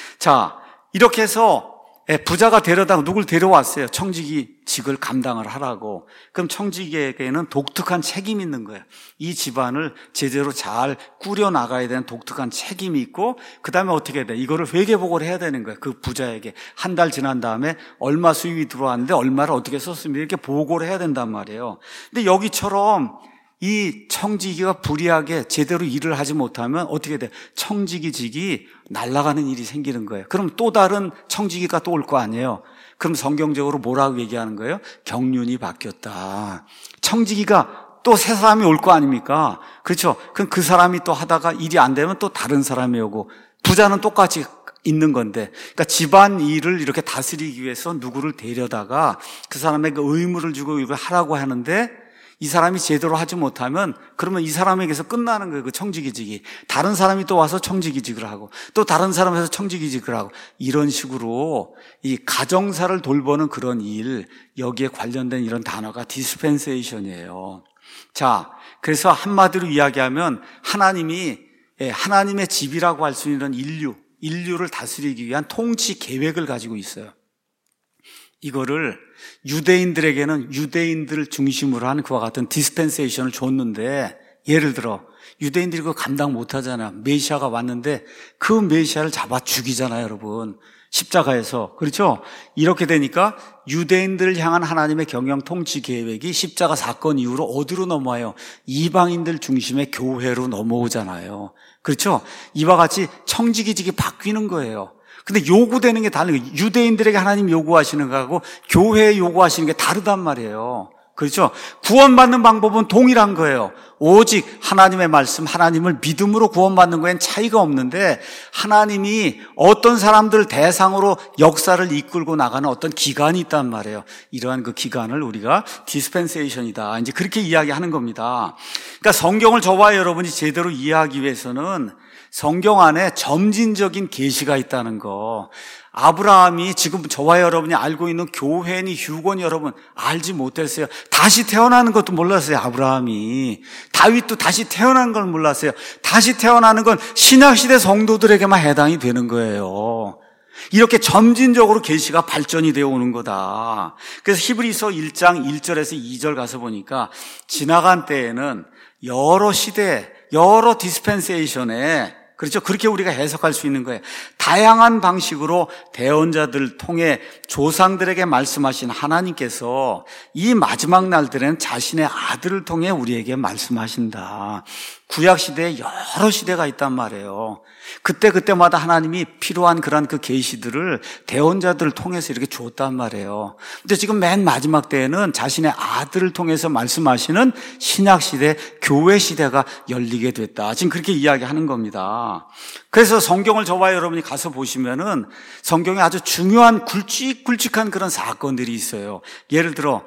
Speaker 1: 자, 이렇게 해서 부자가 데려다가 누굴 데려왔어요. 청지기직을 감당을 하라고. 그럼 청지기에게는 독특한 책임이 있는 거예요. 이 집안을 제대로 잘 꾸려나가야 되는 독특한 책임이 있고 그 다음에 어떻게 해야 돼? 이거를 회계보고를 해야 되는 거예요. 그 부자에게. 한 달 지난 다음에 얼마 수입이 들어왔는데 얼마를 어떻게 썼습니다. 이렇게 보고를 해야 된단 말이에요. 근데 여기처럼 이 청지기가 불의하게 제대로 일을 하지 못하면 어떻게 돼? 청지기직이 날아가는 일이 생기는 거예요. 그럼 또 다른 청지기가 또 올 거 아니에요. 그럼 성경적으로 뭐라고 얘기하는 거예요? 경륜이 바뀌었다. 청지기가 또 새 사람이 올 거 아닙니까? 그렇죠? 그럼 그 사람이 또 하다가 일이 안 되면 또 다른 사람이 오고 부자는 똑같이 있는 건데, 그러니까 집안 일을 이렇게 다스리기 위해서 누구를 데려다가 그 사람에게 의무를 주고 이걸 하라고 하는데 이 사람이 제대로 하지 못하면 그러면 이 사람에게서 끝나는 거예요. 그 청지기직이. 다른 사람이 또 와서 청지기직을 하고 또 다른 사람에서 청지기직을 하고 이런 식으로 이 가정사를 돌보는 그런 일, 여기에 관련된 이런 단어가 디스펜세이션이에요. 자, 그래서 한마디로 이야기하면 하나님이 하나님의 집이라고 할 수 있는 인류, 인류를 다스리기 위한 통치 계획을 가지고 있어요. 이거를 유대인들에게는 유대인들을 중심으로 하는 그와 같은 디스펜세이션을 줬는데, 예를 들어 유대인들이 그거 감당 못하잖아요. 메시아가 왔는데 그 메시아를 잡아 죽이잖아요, 여러분. 십자가에서. 그렇죠? 이렇게 되니까 유대인들을 향한 하나님의 경영 통치 계획이 십자가 사건 이후로 어디로 넘어와요? 이방인들 중심의 교회로 넘어오잖아요. 그렇죠? 이와 같이 청지기직이 바뀌는 거예요. 근데 요구되는 게 다른 거예요. 유대인들에게 하나님 요구하시는 거하고 교회에 요구하시는 게 다르단 말이에요. 그렇죠? 구원받는 방법은 동일한 거예요. 오직 하나님의 말씀, 하나님을 믿음으로 구원받는 거엔 차이가 없는데 하나님이 어떤 사람들 대상으로 역사를 이끌고 나가는 어떤 기간이 있단 말이에요. 이러한 그 기간을 우리가 디스펜세이션이다. 이제 그렇게 이야기하는 겁니다. 그러니까 성경을 저와 여러분이 제대로 이해하기 위해서는 성경 안에 점진적인 계시가 있다는 거. 아브라함이 지금 저와 여러분이 알고 있는 교회니 휴거니 여러분 알지 못했어요. 다시 태어나는 것도 몰랐어요. 아브라함이. 다윗도 다시 태어난 걸 몰랐어요. 다시 태어나는 건 신약시대 성도들에게만 해당이 되는 거예요. 이렇게 점진적으로 계시가 발전이 되어 오는 거다. 그래서 히브리서 일 장 일 절에서 이 절 가서 보니까 지나간 때에는 여러 시대, 여러 디스펜세이션에 그렇죠. 그렇게 우리가 해석할 수 있는 거예요. 다양한 방식으로 대언자들을 통해 조상들에게 말씀하신 하나님께서 이 마지막 날들에는 자신의 아들을 통해 우리에게 말씀하신다. 구약시대에 여러 시대가 있단 말이에요. 그때그때마다 하나님이 필요한 그런 그 계시들을 대언자들을 통해서 이렇게 줬단 말이에요. 근데 지금 맨 마지막 때에는 자신의 아들을 통해서 말씀하시는 신약시대, 교회시대가 열리게 됐다. 지금 그렇게 이야기하는 겁니다. 그래서 성경을 저와 여러분이 가서 보시면은 성경에 아주 중요한 굵직굵직한 그런 사건들이 있어요. 예를 들어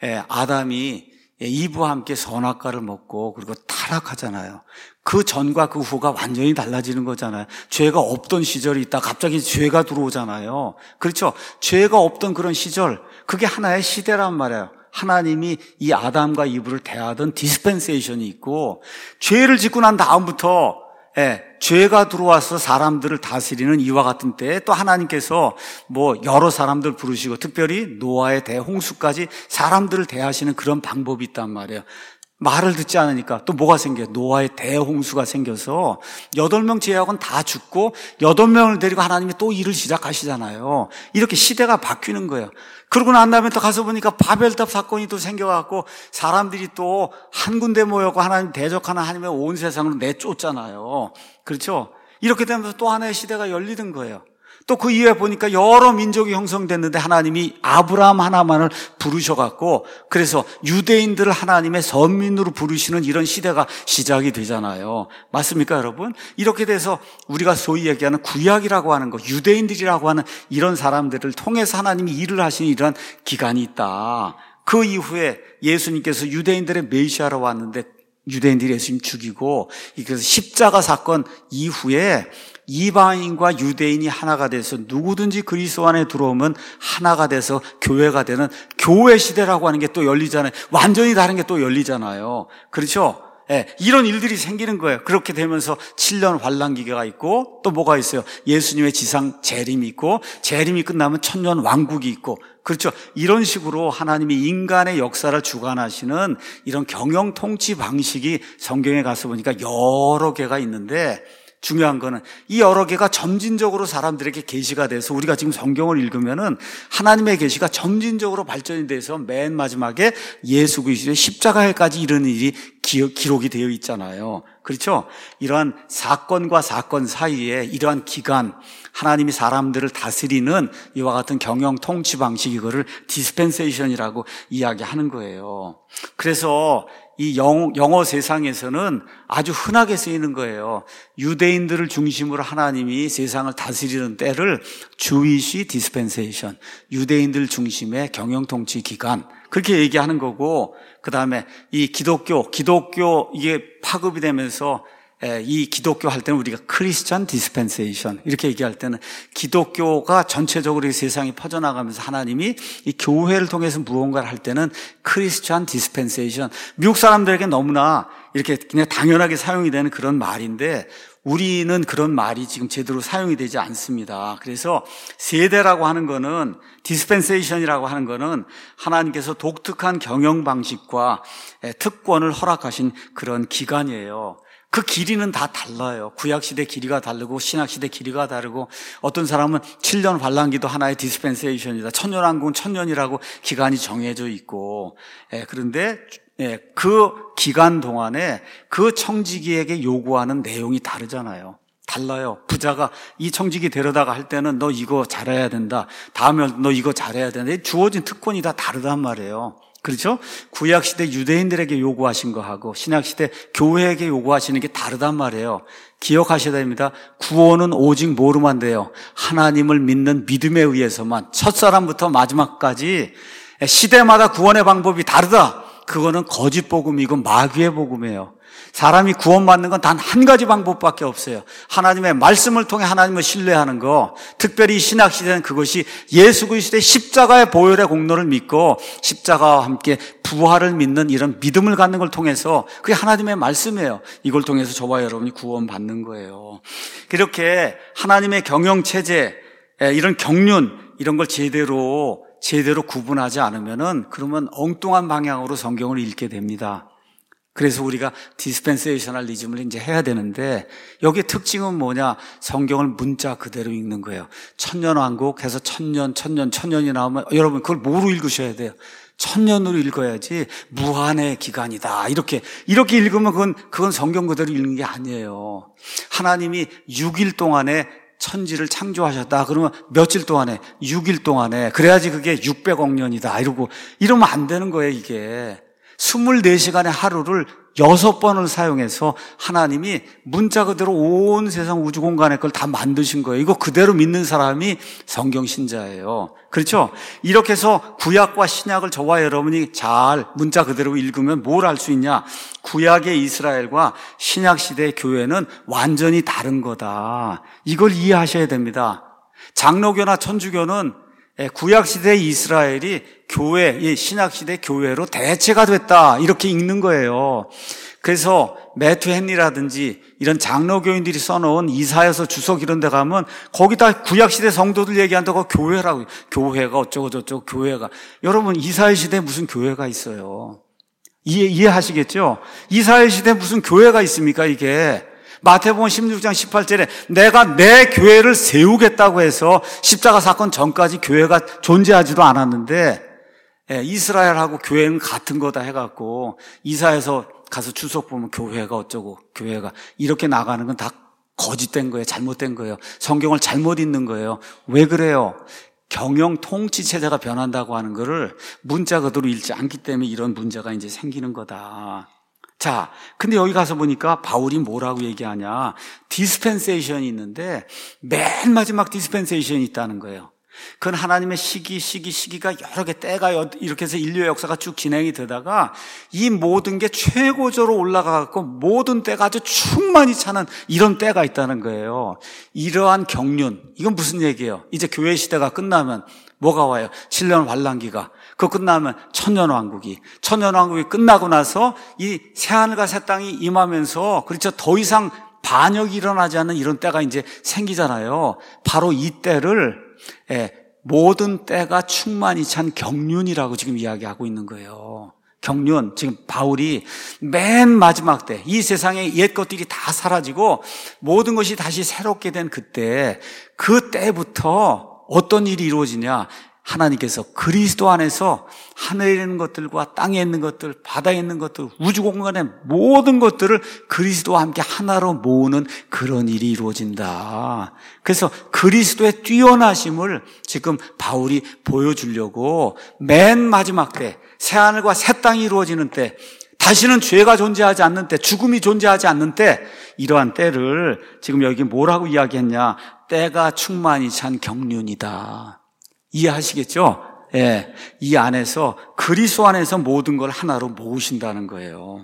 Speaker 1: 아담이 이브와 함께 선악과를 먹고 그리고 타락하잖아요. 그 전과 그 후가 완전히 달라지는 거잖아요. 죄가 없던 시절이 있다 갑자기 죄가 들어오잖아요. 그렇죠? 죄가 없던 그런 시절, 그게 하나의 시대란 말이에요. 하나님이 이 아담과 이브를 대하던 디스펜세이션이 있고, 죄를 짓고 난 다음부터 예, 죄가 들어와서 사람들을 다스리는 이와 같은 때에 또 하나님께서 뭐 여러 사람들 부르시고 특별히 노아의 대홍수까지 사람들을 대하시는 그런 방법이 있단 말이에요. 말을 듣지 않으니까 또 뭐가 생겨요? 노아의 대홍수가 생겨서 여덟 명 제약은 다 죽고 여덟 명을 데리고 하나님이 또 일을 시작하시잖아요. 이렇게 시대가 바뀌는 거예요. 그러고 난 다음에 또 가서 보니까 바벨탑 사건이 또 생겨갖고 사람들이 또 한 군데 모여서 하나님 대적하는 하나님의 온 세상으로 내쫓잖아요. 그렇죠? 이렇게 되면서 또 하나의 시대가 열리는 거예요. 또 그 이후에 보니까 여러 민족이 형성됐는데 하나님이 아브라함 하나만을 부르셔갖고 그래서 유대인들을 하나님의 선민으로 부르시는 이런 시대가 시작이 되잖아요. 맞습니까, 여러분? 이렇게 돼서 우리가 소위 얘기하는 구약이라고 하는 거, 유대인들이라고 하는 이런 사람들을 통해서 하나님이 일을 하시는 이런 기간이 있다. 그 이후에 예수님께서 유대인들의 메시아로 왔는데 유대인들이 예수님 죽이고 그래서 십자가 사건 이후에 이방인과 유대인이 하나가 돼서 누구든지 그리스도 안에 들어오면 하나가 돼서 교회가 되는 교회 시대라고 하는 게 또 열리잖아요. 완전히 다른 게 또 열리잖아요. 그렇죠? 예, 이런 일들이 생기는 거예요. 그렇게 되면서 칠 년 환란기가 있고 또 뭐가 있어요? 예수님의 지상 재림이 있고 재림이 끝나면 천년 왕국이 있고 그렇죠? 이런 식으로 하나님이 인간의 역사를 주관하시는 이런 경영 통치 방식이 성경에 가서 보니까 여러 개가 있는데 중요한 거는 이 여러 개가 점진적으로 사람들에게 계시가 돼서 우리가 지금 성경을 읽으면은 하나님의 계시가 점진적으로 발전이 돼서 맨 마지막에 예수 그리스도의 십자가에까지 이르는 일이 기록이 되어 있잖아요. 그렇죠? 이러한 사건과 사건 사이에 이러한 기간, 하나님이 사람들을 다스리는 이와 같은 경영 통치 방식, 이거를 디스펜세이션이라고 이야기하는 거예요. 그래서 이 영어 세상에서는 아주 흔하게 쓰이는 거예요. 유대인들을 중심으로 하나님이 세상을 다스리는 때를 주이시 디스펜세이션, 유대인들 중심의 경영 통치 기간, 그렇게 얘기하는 거고, 그 다음에 이 기독교, 기독교 이게 파급이 되면서 이 기독교 할 때는 우리가 크리스천 디스펜세이션 이렇게 얘기할 때는 기독교가 전체적으로 이 세상에 퍼져나가면서 하나님이 이 교회를 통해서 무언가를 할 때는 크리스천 디스펜세이션, 미국 사람들에게 너무나 이렇게 그냥 당연하게 사용이 되는 그런 말인데 우리는 그런 말이 지금 제대로 사용이 되지 않습니다. 그래서 세대라고 하는 거는, 디스펜세이션이라고 하는 거는 하나님께서 독특한 경영 방식과 특권을 허락하신 그런 기간이에요. 그 길이는 다 달라요. 구약시대 길이가 다르고 신약시대 길이가 다르고, 어떤 사람은 칠 년 환란기도 하나의 디스펜세이션이다. 천년왕국은 천년이라고 기간이 정해져 있고, 예, 그런데 예, 그 기간 동안에 그 청지기에게 요구하는 내용이 다르잖아요. 달라요. 부자가 이 청지기 데려다가 할 때는 너 이거 잘해야 된다. 다음에 너 이거 잘해야 된다. 주어진 특권이 다 다르단 말이에요. 그렇죠? 구약시대 유대인들에게 요구하신 거하고 신약시대 교회에게 요구하시는 게 다르단 말이에요. 기억하셔야 됩니다. 구원은 오직 뭐로만 돼요? 하나님을 믿는 믿음에 의해서만. 첫사람부터 마지막까지 시대마다 구원의 방법이 다르다. 그거는 거짓 복음이고 마귀의 복음이에요. 사람이 구원받는 건 단 한 가지 방법밖에 없어요. 하나님의 말씀을 통해 하나님을 신뢰하는 거. 특별히 신약시대는 그것이 예수 그리스도의 십자가의 보혈의 공로를 믿고 십자가와 함께 부활을 믿는 이런 믿음을 갖는 걸 통해서, 그게 하나님의 말씀이에요. 이걸 통해서 저와 여러분이 구원받는 거예요. 그렇게 하나님의 경영체제, 이런 경륜, 이런 걸 제대로 제대로 구분하지 않으면은 그러면 엉뚱한 방향으로 성경을 읽게 됩니다. 그래서 우리가 디스펜세이셔널리즘을 이제 해야 되는데, 여기의 특징은 뭐냐? 성경을 문자 그대로 읽는 거예요. 천년왕국 해서 천년, 천년, 천년이 나오면 여러분 그걸 뭐로 읽으셔야 돼요? 천년으로 읽어야지. 무한의 기간이다. 이렇게 이렇게 읽으면 그건 그건 성경 그대로 읽는 게 아니에요. 하나님이 육 일 동안에 천지를 창조하셨다. 그러면 며칠 동안에? 육 일 동안에. 그래야지 그게 육백억 년이다. 이러고 이러면 안 되는 거예요, 이게. 이십사 시간의 하루를 여섯 번을 사용해서 하나님이 문자 그대로 온 세상 우주 공간의 걸 다 만드신 거예요. 이거 그대로 믿는 사람이 성경 신자예요. 그렇죠? 이렇게 해서 구약과 신약을 저와 여러분이 잘 문자 그대로 읽으면 뭘 알 수 있냐? 구약의 이스라엘과 신약 시대의 교회는 완전히 다른 거다. 이걸 이해하셔야 됩니다. 장로교나 천주교는 구약시대의 이스라엘이 교회, 신약시대 교회로 대체가 됐다. 이렇게 읽는 거예요. 그래서 매튜 헨리라든지 이런 장로교인들이 써놓은 이사야서 주석 이런 데 가면 거기다 구약시대 성도들 얘기한다고 교회라고. 교회가 어쩌고 저쩌고 교회가. 여러분 이스라엘 시대에 무슨 교회가 있어요? 이해, 이해하시겠죠? 이스라엘 시대에 무슨 교회가 있습니까 이게? 마태복음 십육 장 십팔 절에 내가 내 교회를 세우겠다고 해서 십자가 사건 전까지 교회가 존재하지도 않았는데, 예, 이스라엘하고 교회는 같은 거다 해갖고 이사야서 가서 주석 보면 교회가 어쩌고 교회가 이렇게 나가는 건 다 거짓된 거예요. 잘못된 거예요. 성경을 잘못 읽는 거예요. 왜 그래요? 경영 통치 체제가 변한다고 하는 거를 문자 그대로 읽지 않기 때문에 이런 문제가 이제 생기는 거다. 자, 근데 여기 가서 보니까 바울이 뭐라고 얘기하냐? 디스펜세이션이 있는데 맨 마지막 디스펜세이션이 있다는 거예요. 그건 하나님의 시기, 시기, 시기가 여러 개 때가 이렇게 해서 인류의 역사가 쭉 진행이 되다가 이 모든 게 최고조로 올라가고 모든 때가 아주 충만히 차는 이런 때가 있다는 거예요. 이러한 경륜, 이건 무슨 얘기예요? 이제 교회 시대가 끝나면 뭐가 와요? 칠 년 환란기가. 그거 끝나면 천년왕국이. 천년왕국이 끝나고 나서 이 새하늘과 새 땅이 임하면서, 그렇죠, 더 이상 반역이 일어나지 않는 이런 때가 이제 생기잖아요. 바로 이 때를 예, 모든 때가 충만히 찬 경륜이라고 지금 이야기하고 있는 거예요. 경륜, 지금 바울이 맨 마지막 때, 이 세상의 옛 것들이 다 사라지고 모든 것이 다시 새롭게 된 그때, 그 때부터 어떤 일이 이루어지냐? 하나님께서 그리스도 안에서 하늘에 있는 것들과 땅에 있는 것들, 바다에 있는 것들, 우주 공간의 모든 것들을 그리스도와 함께 하나로 모으는 그런 일이 이루어진다. 그래서 그리스도의 뛰어나심을 지금 바울이 보여주려고 맨 마지막 때, 새하늘과 새 땅이 이루어지는 때, 다시는 죄가 존재하지 않는 때, 죽음이 존재하지 않는 때, 이러한 때를 지금 여기 뭐라고 이야기했냐? 때가 충만히 찬 경륜이다. 이해하시겠죠? 예, 이 안에서 그리스도 안에서 모든 걸 하나로 모으신다는 거예요.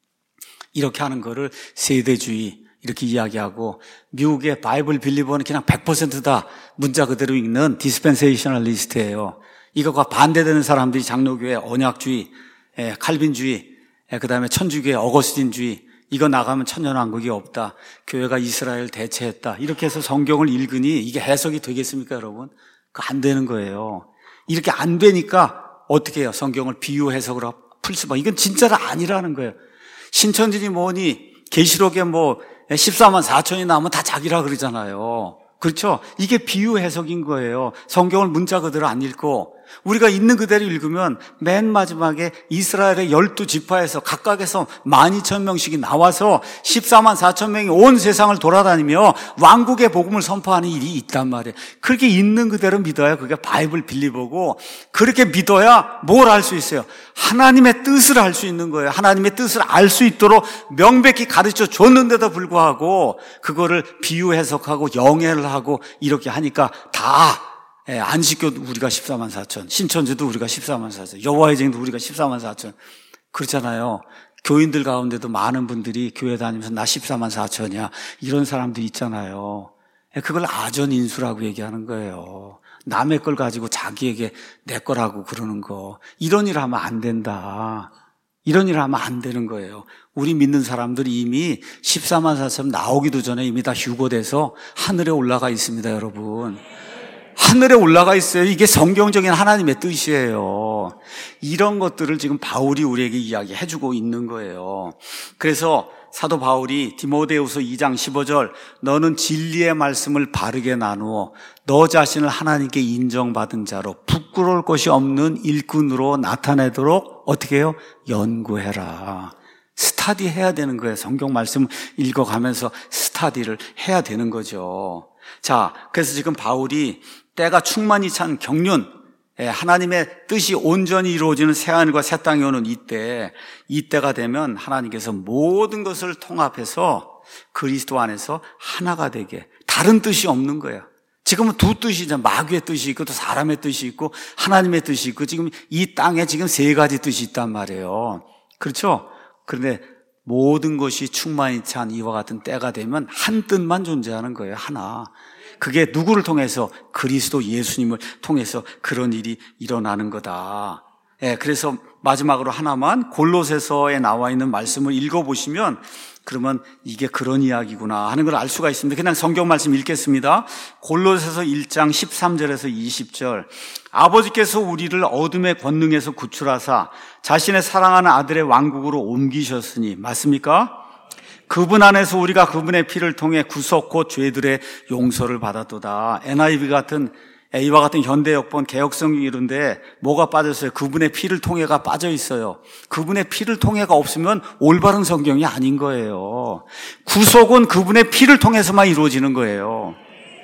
Speaker 1: 이렇게 하는 거를 세대주의 이렇게 이야기하고, 미국의 바이블 빌리버는 그냥 백 퍼센트다 문자 그대로 읽는 디스펜세이셔널리스트예요. 이것과 반대되는 사람들이 장로교의 언약주의, 예, 칼빈주의, 예, 그다음에 천주교의 어거스틴주의. 이거 나가면 천년왕국이 없다. 교회가 이스라엘 대체했다. 이렇게 해서 성경을 읽으니 이게 해석이 되겠습니까, 여러분? 그 안 되는 거예요. 이렇게 안 되니까 어떻게 해요? 성경을 비유 해석으로 풀 수밖에. 이건 진짜로 아니라는 거예요. 신천지니 뭐니 계시록에 뭐 십사만 사천이 나오면 다 자기라 그러잖아요. 그렇죠? 이게 비유 해석인 거예요. 성경을 문자 그대로 안 읽고 우리가 있는 그대로 읽으면 맨 마지막에 이스라엘의 열두 지파에서 각각에서 만 이천 명씩이 나와서 십사만 사천 명이 온 세상을 돌아다니며 왕국의 복음을 선포하는 일이 있단 말이에요. 그렇게 있는 그대로 믿어야 그게 바이블 빌리버고, 그렇게 믿어야 뭘 할 수 있어요? 하나님의 뜻을 알 수 있는 거예요. 하나님의 뜻을 알 수 있도록 명백히 가르쳐 줬는데도 불구하고 그거를 비유 해석하고 영해를 하고 이렇게 하니까 다 예, 안식교도 우리가 십사만 사천, 신천지도 우리가 십사만 사천, 여호와의 증인도 우리가 십사만 사천 그렇잖아요. 교인들 가운데도 많은 분들이 교회 다니면서 나 십사만 사천이야 이런 사람들이 있잖아요. 예, 그걸 아전인수라고 얘기하는 거예요. 남의 걸 가지고 자기에게 내 거라고 그러는 거, 이런 일 하면 안 된다. 이런 일 하면 안 되는 거예요. 우리 믿는 사람들이 이미 십사만 사천 나오기도 전에 이미 다 휴거돼서 하늘에 올라가 있습니다, 여러분. 하늘에 올라가 있어요. 이게 성경적인 하나님의 뜻이에요. 이런 것들을 지금 바울이 우리에게 이야기해 주고 있는 거예요. 그래서 사도 바울이 디모데후서 이 장 십오 절, 너는 진리의 말씀을 바르게 나누어 너 자신을 하나님께 인정받은 자로 부끄러울 것이 없는 일꾼으로 나타내도록 어떻게 해요? 연구해라. 스타디 해야 되는 거예요. 성경 말씀 읽어가면서 스타디를 해야 되는 거죠. 자, 그래서 지금 바울이 때가 충만히 찬 경륜, 하나님의 뜻이 온전히 이루어지는 새하늘과 새 땅이 오는 이때, 이때가 되면 하나님께서 모든 것을 통합해서 그리스도 안에서 하나가 되게, 다른 뜻이 없는 거예요. 지금은 두 뜻이잖아요. 마귀의 뜻이 있고 또 사람의 뜻이 있고 하나님의 뜻이 있고, 지금 이 땅에 지금 세 가지 뜻이 있단 말이에요. 그렇죠? 그런데 모든 것이 충만히 찬 이와 같은 때가 되면 한 뜻만 존재하는 거예요. 하나. 그게 누구를 통해서? 그리스도 예수님을 통해서 그런 일이 일어나는 거다. 예, 그래서 마지막으로 하나만 골로새서에 나와 있는 말씀을 읽어보시면 그러면 이게 그런 이야기구나 하는 걸 알 수가 있습니다. 그냥 성경 말씀 읽겠습니다. 골로새서 일 장 십삼 절에서 이십 절. 아버지께서 우리를 어둠의 권능에서 구출하사 자신의 사랑하는 아들의 왕국으로 옮기셨으니, 맞습니까? 그분 안에서 우리가 그분의 피를 통해 구속 곧 죄들의 용서를 받았도다. 엔 아이 브이 같은, 이와 같은 현대 역본 개혁성경이 이런데 뭐가 빠졌어요? 그분의 피를 통해가 빠져 있어요. 그분의 피를 통해가 없으면 올바른 성경이 아닌 거예요. 구속은 그분의 피를 통해서만 이루어지는 거예요.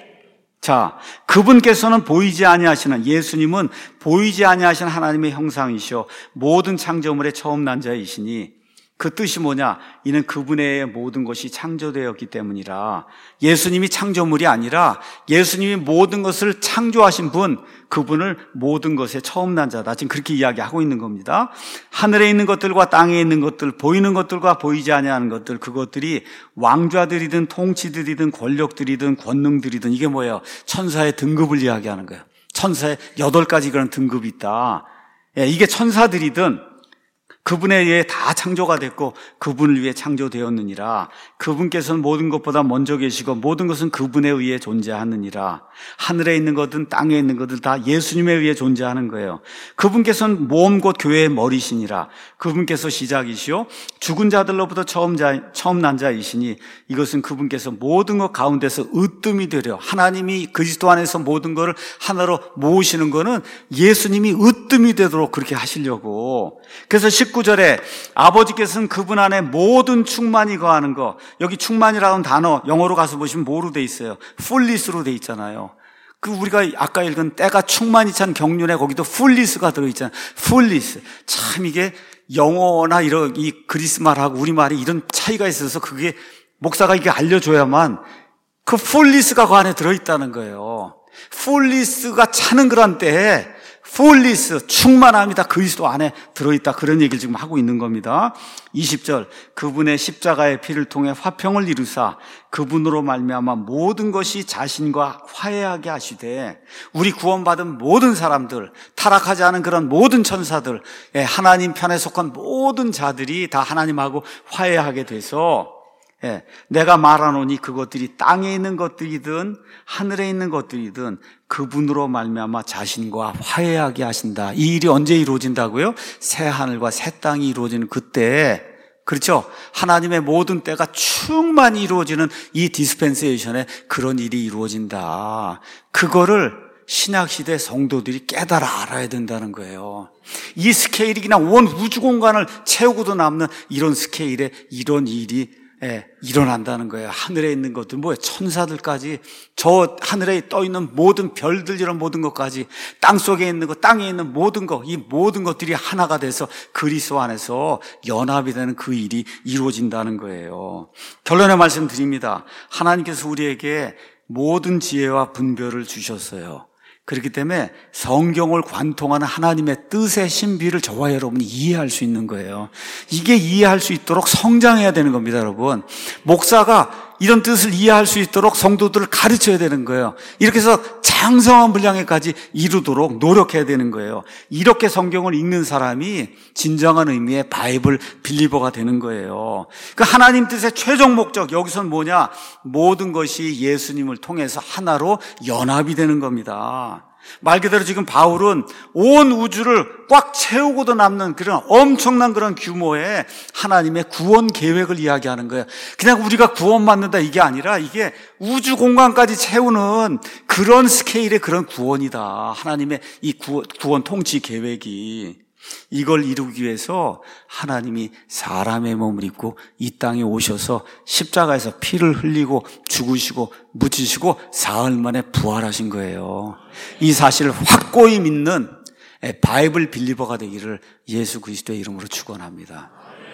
Speaker 1: 자, 그분께서는 보이지 아니하시는, 예수님은 보이지 아니하시는 하나님의 형상이시오 모든 창조물의 처음 난 자이시니, 그 뜻이 뭐냐? 이는 그분의 모든 것이 창조되었기 때문이라. 예수님이 창조물이 아니라 예수님이 모든 것을 창조하신 분, 그분을 모든 것의 처음 난 자다. 지금 그렇게 이야기하고 있는 겁니다. 하늘에 있는 것들과 땅에 있는 것들, 보이는 것들과 보이지 아니하는 것들, 그것들이 왕좌들이든 통치들이든 권력들이든 권능들이든, 이게 뭐예요? 천사의 등급을 이야기하는 거예요. 천사의 여덟 가지 그런 등급이 있다. 이게 천사들이든 그분에 의해 다 창조가 됐고 그분을 위해 창조되었느니라. 그분께서는 모든 것보다 먼저 계시고 모든 것은 그분에 의해 존재하느니라. 하늘에 있는 것은 땅에 있는 것들 다 예수님에 의해 존재하는 거예요. 그분께서는 몸 곧 교회의 머리시니라. 그분께서 시작이시오 죽은 자들로부터 처음 자, 처음 난 자이시니, 이것은 그분께서 모든 것 가운데서 으뜸이 되려, 하나님이 그리스도 안에서 모든 것을 하나로 모으시는 거는 예수님이 으뜸이 되도록 그렇게 하시려고. 그래서 십구 절에 아버지께서는 그분 안에 모든 충만이 거하는 거, 여기 충만이라는 단어 영어로 가서 보시면 뭐로 돼 있어요? 풀리스로 돼 있잖아요. 그 우리가 아까 읽은 때가 충만히 찬 경륜에 거기도 풀리스가 들어있잖아요. 풀리스. 참 이게 영어나 이런 이 그리스 말하고 우리 말이 이런 차이가 있어서 그게 목사가 이게 알려줘야만, 그 풀리스가 그 안에 들어있다는 거예요. 풀리스가 차는 그런 때에 풀리스, 충만합니다. 그리스도 안에 들어있다. 그런 얘기를 지금 하고 있는 겁니다. 이십 절, 그분의 십자가의 피를 통해 화평을 이루사 그분으로 말미암아 모든 것이 자신과 화해하게 하시되, 우리 구원받은 모든 사람들, 타락하지 않은 그런 모든 천사들, 하나님 편에 속한 모든 자들이 다 하나님하고 화해하게 돼서, 예, 내가 말하노니 그것들이 땅에 있는 것들이든 하늘에 있는 것들이든 그분으로 말미암아 자신과 화해하게 하신다. 이 일이 언제 이루어진다고요? 새 하늘과 새 땅이 이루어지는 그때, 그렇죠? 하나님의 모든 때가 충만히 이루어지는 이 디스펜세이션에 그런 일이 이루어진다. 그거를 신약시대 성도들이 깨달아 알아야 된다는 거예요. 이 스케일이 그냥 온 우주 공간을 채우고도 남는 이런 스케일에 이런 일이 예, 일어난다는 거예요. 하늘에 있는 것들, 뭐예요? 천사들까지, 저 하늘에 떠 있는 모든 별들, 이런 모든 것까지, 땅 속에 있는 것, 땅에 있는 모든 것, 이 모든 것들이 하나가 돼서 그리스도 안에서 연합이 되는 그 일이 이루어진다는 거예요. 결론의 말씀 드립니다. 하나님께서 우리에게 모든 지혜와 분별을 주셨어요. 그렇기 때문에 성경을 관통하는 하나님의 뜻의 신비를 저와 여러분이 이해할 수 있는 거예요. 이게 이해할 수 있도록 성장해야 되는 겁니다, 여러분. 목사가 이런 뜻을 이해할 수 있도록 성도들을 가르쳐야 되는 거예요. 이렇게 해서 장성한 분량에까지 이루도록 노력해야 되는 거예요. 이렇게 성경을 읽는 사람이 진정한 의미의 바이블 빌리버가 되는 거예요. 그 하나님 뜻의 최종 목적, 여기서는 뭐냐? 모든 것이 예수님을 통해서 하나로 연합이 되는 겁니다. 말 그대로 지금 바울은 온 우주를 꽉 채우고도 남는 그런 엄청난 그런 규모의 하나님의 구원 계획을 이야기하는 거예요. 그냥 우리가 구원받는다 이게 아니라 이게 우주 공간까지 채우는 그런 스케일의 그런 구원이다. 하나님의 이 구원, 구원 통치 계획이. 이걸 이루기 위해서 하나님이 사람의 몸을 입고 이 땅에 오셔서 십자가에서 피를 흘리고 죽으시고 묻히시고 사흘 만에 부활하신 거예요. 이 사실을 확고히 믿는 바이블 빌리버가 되기를 예수 그리스도의 이름으로 축원합니다.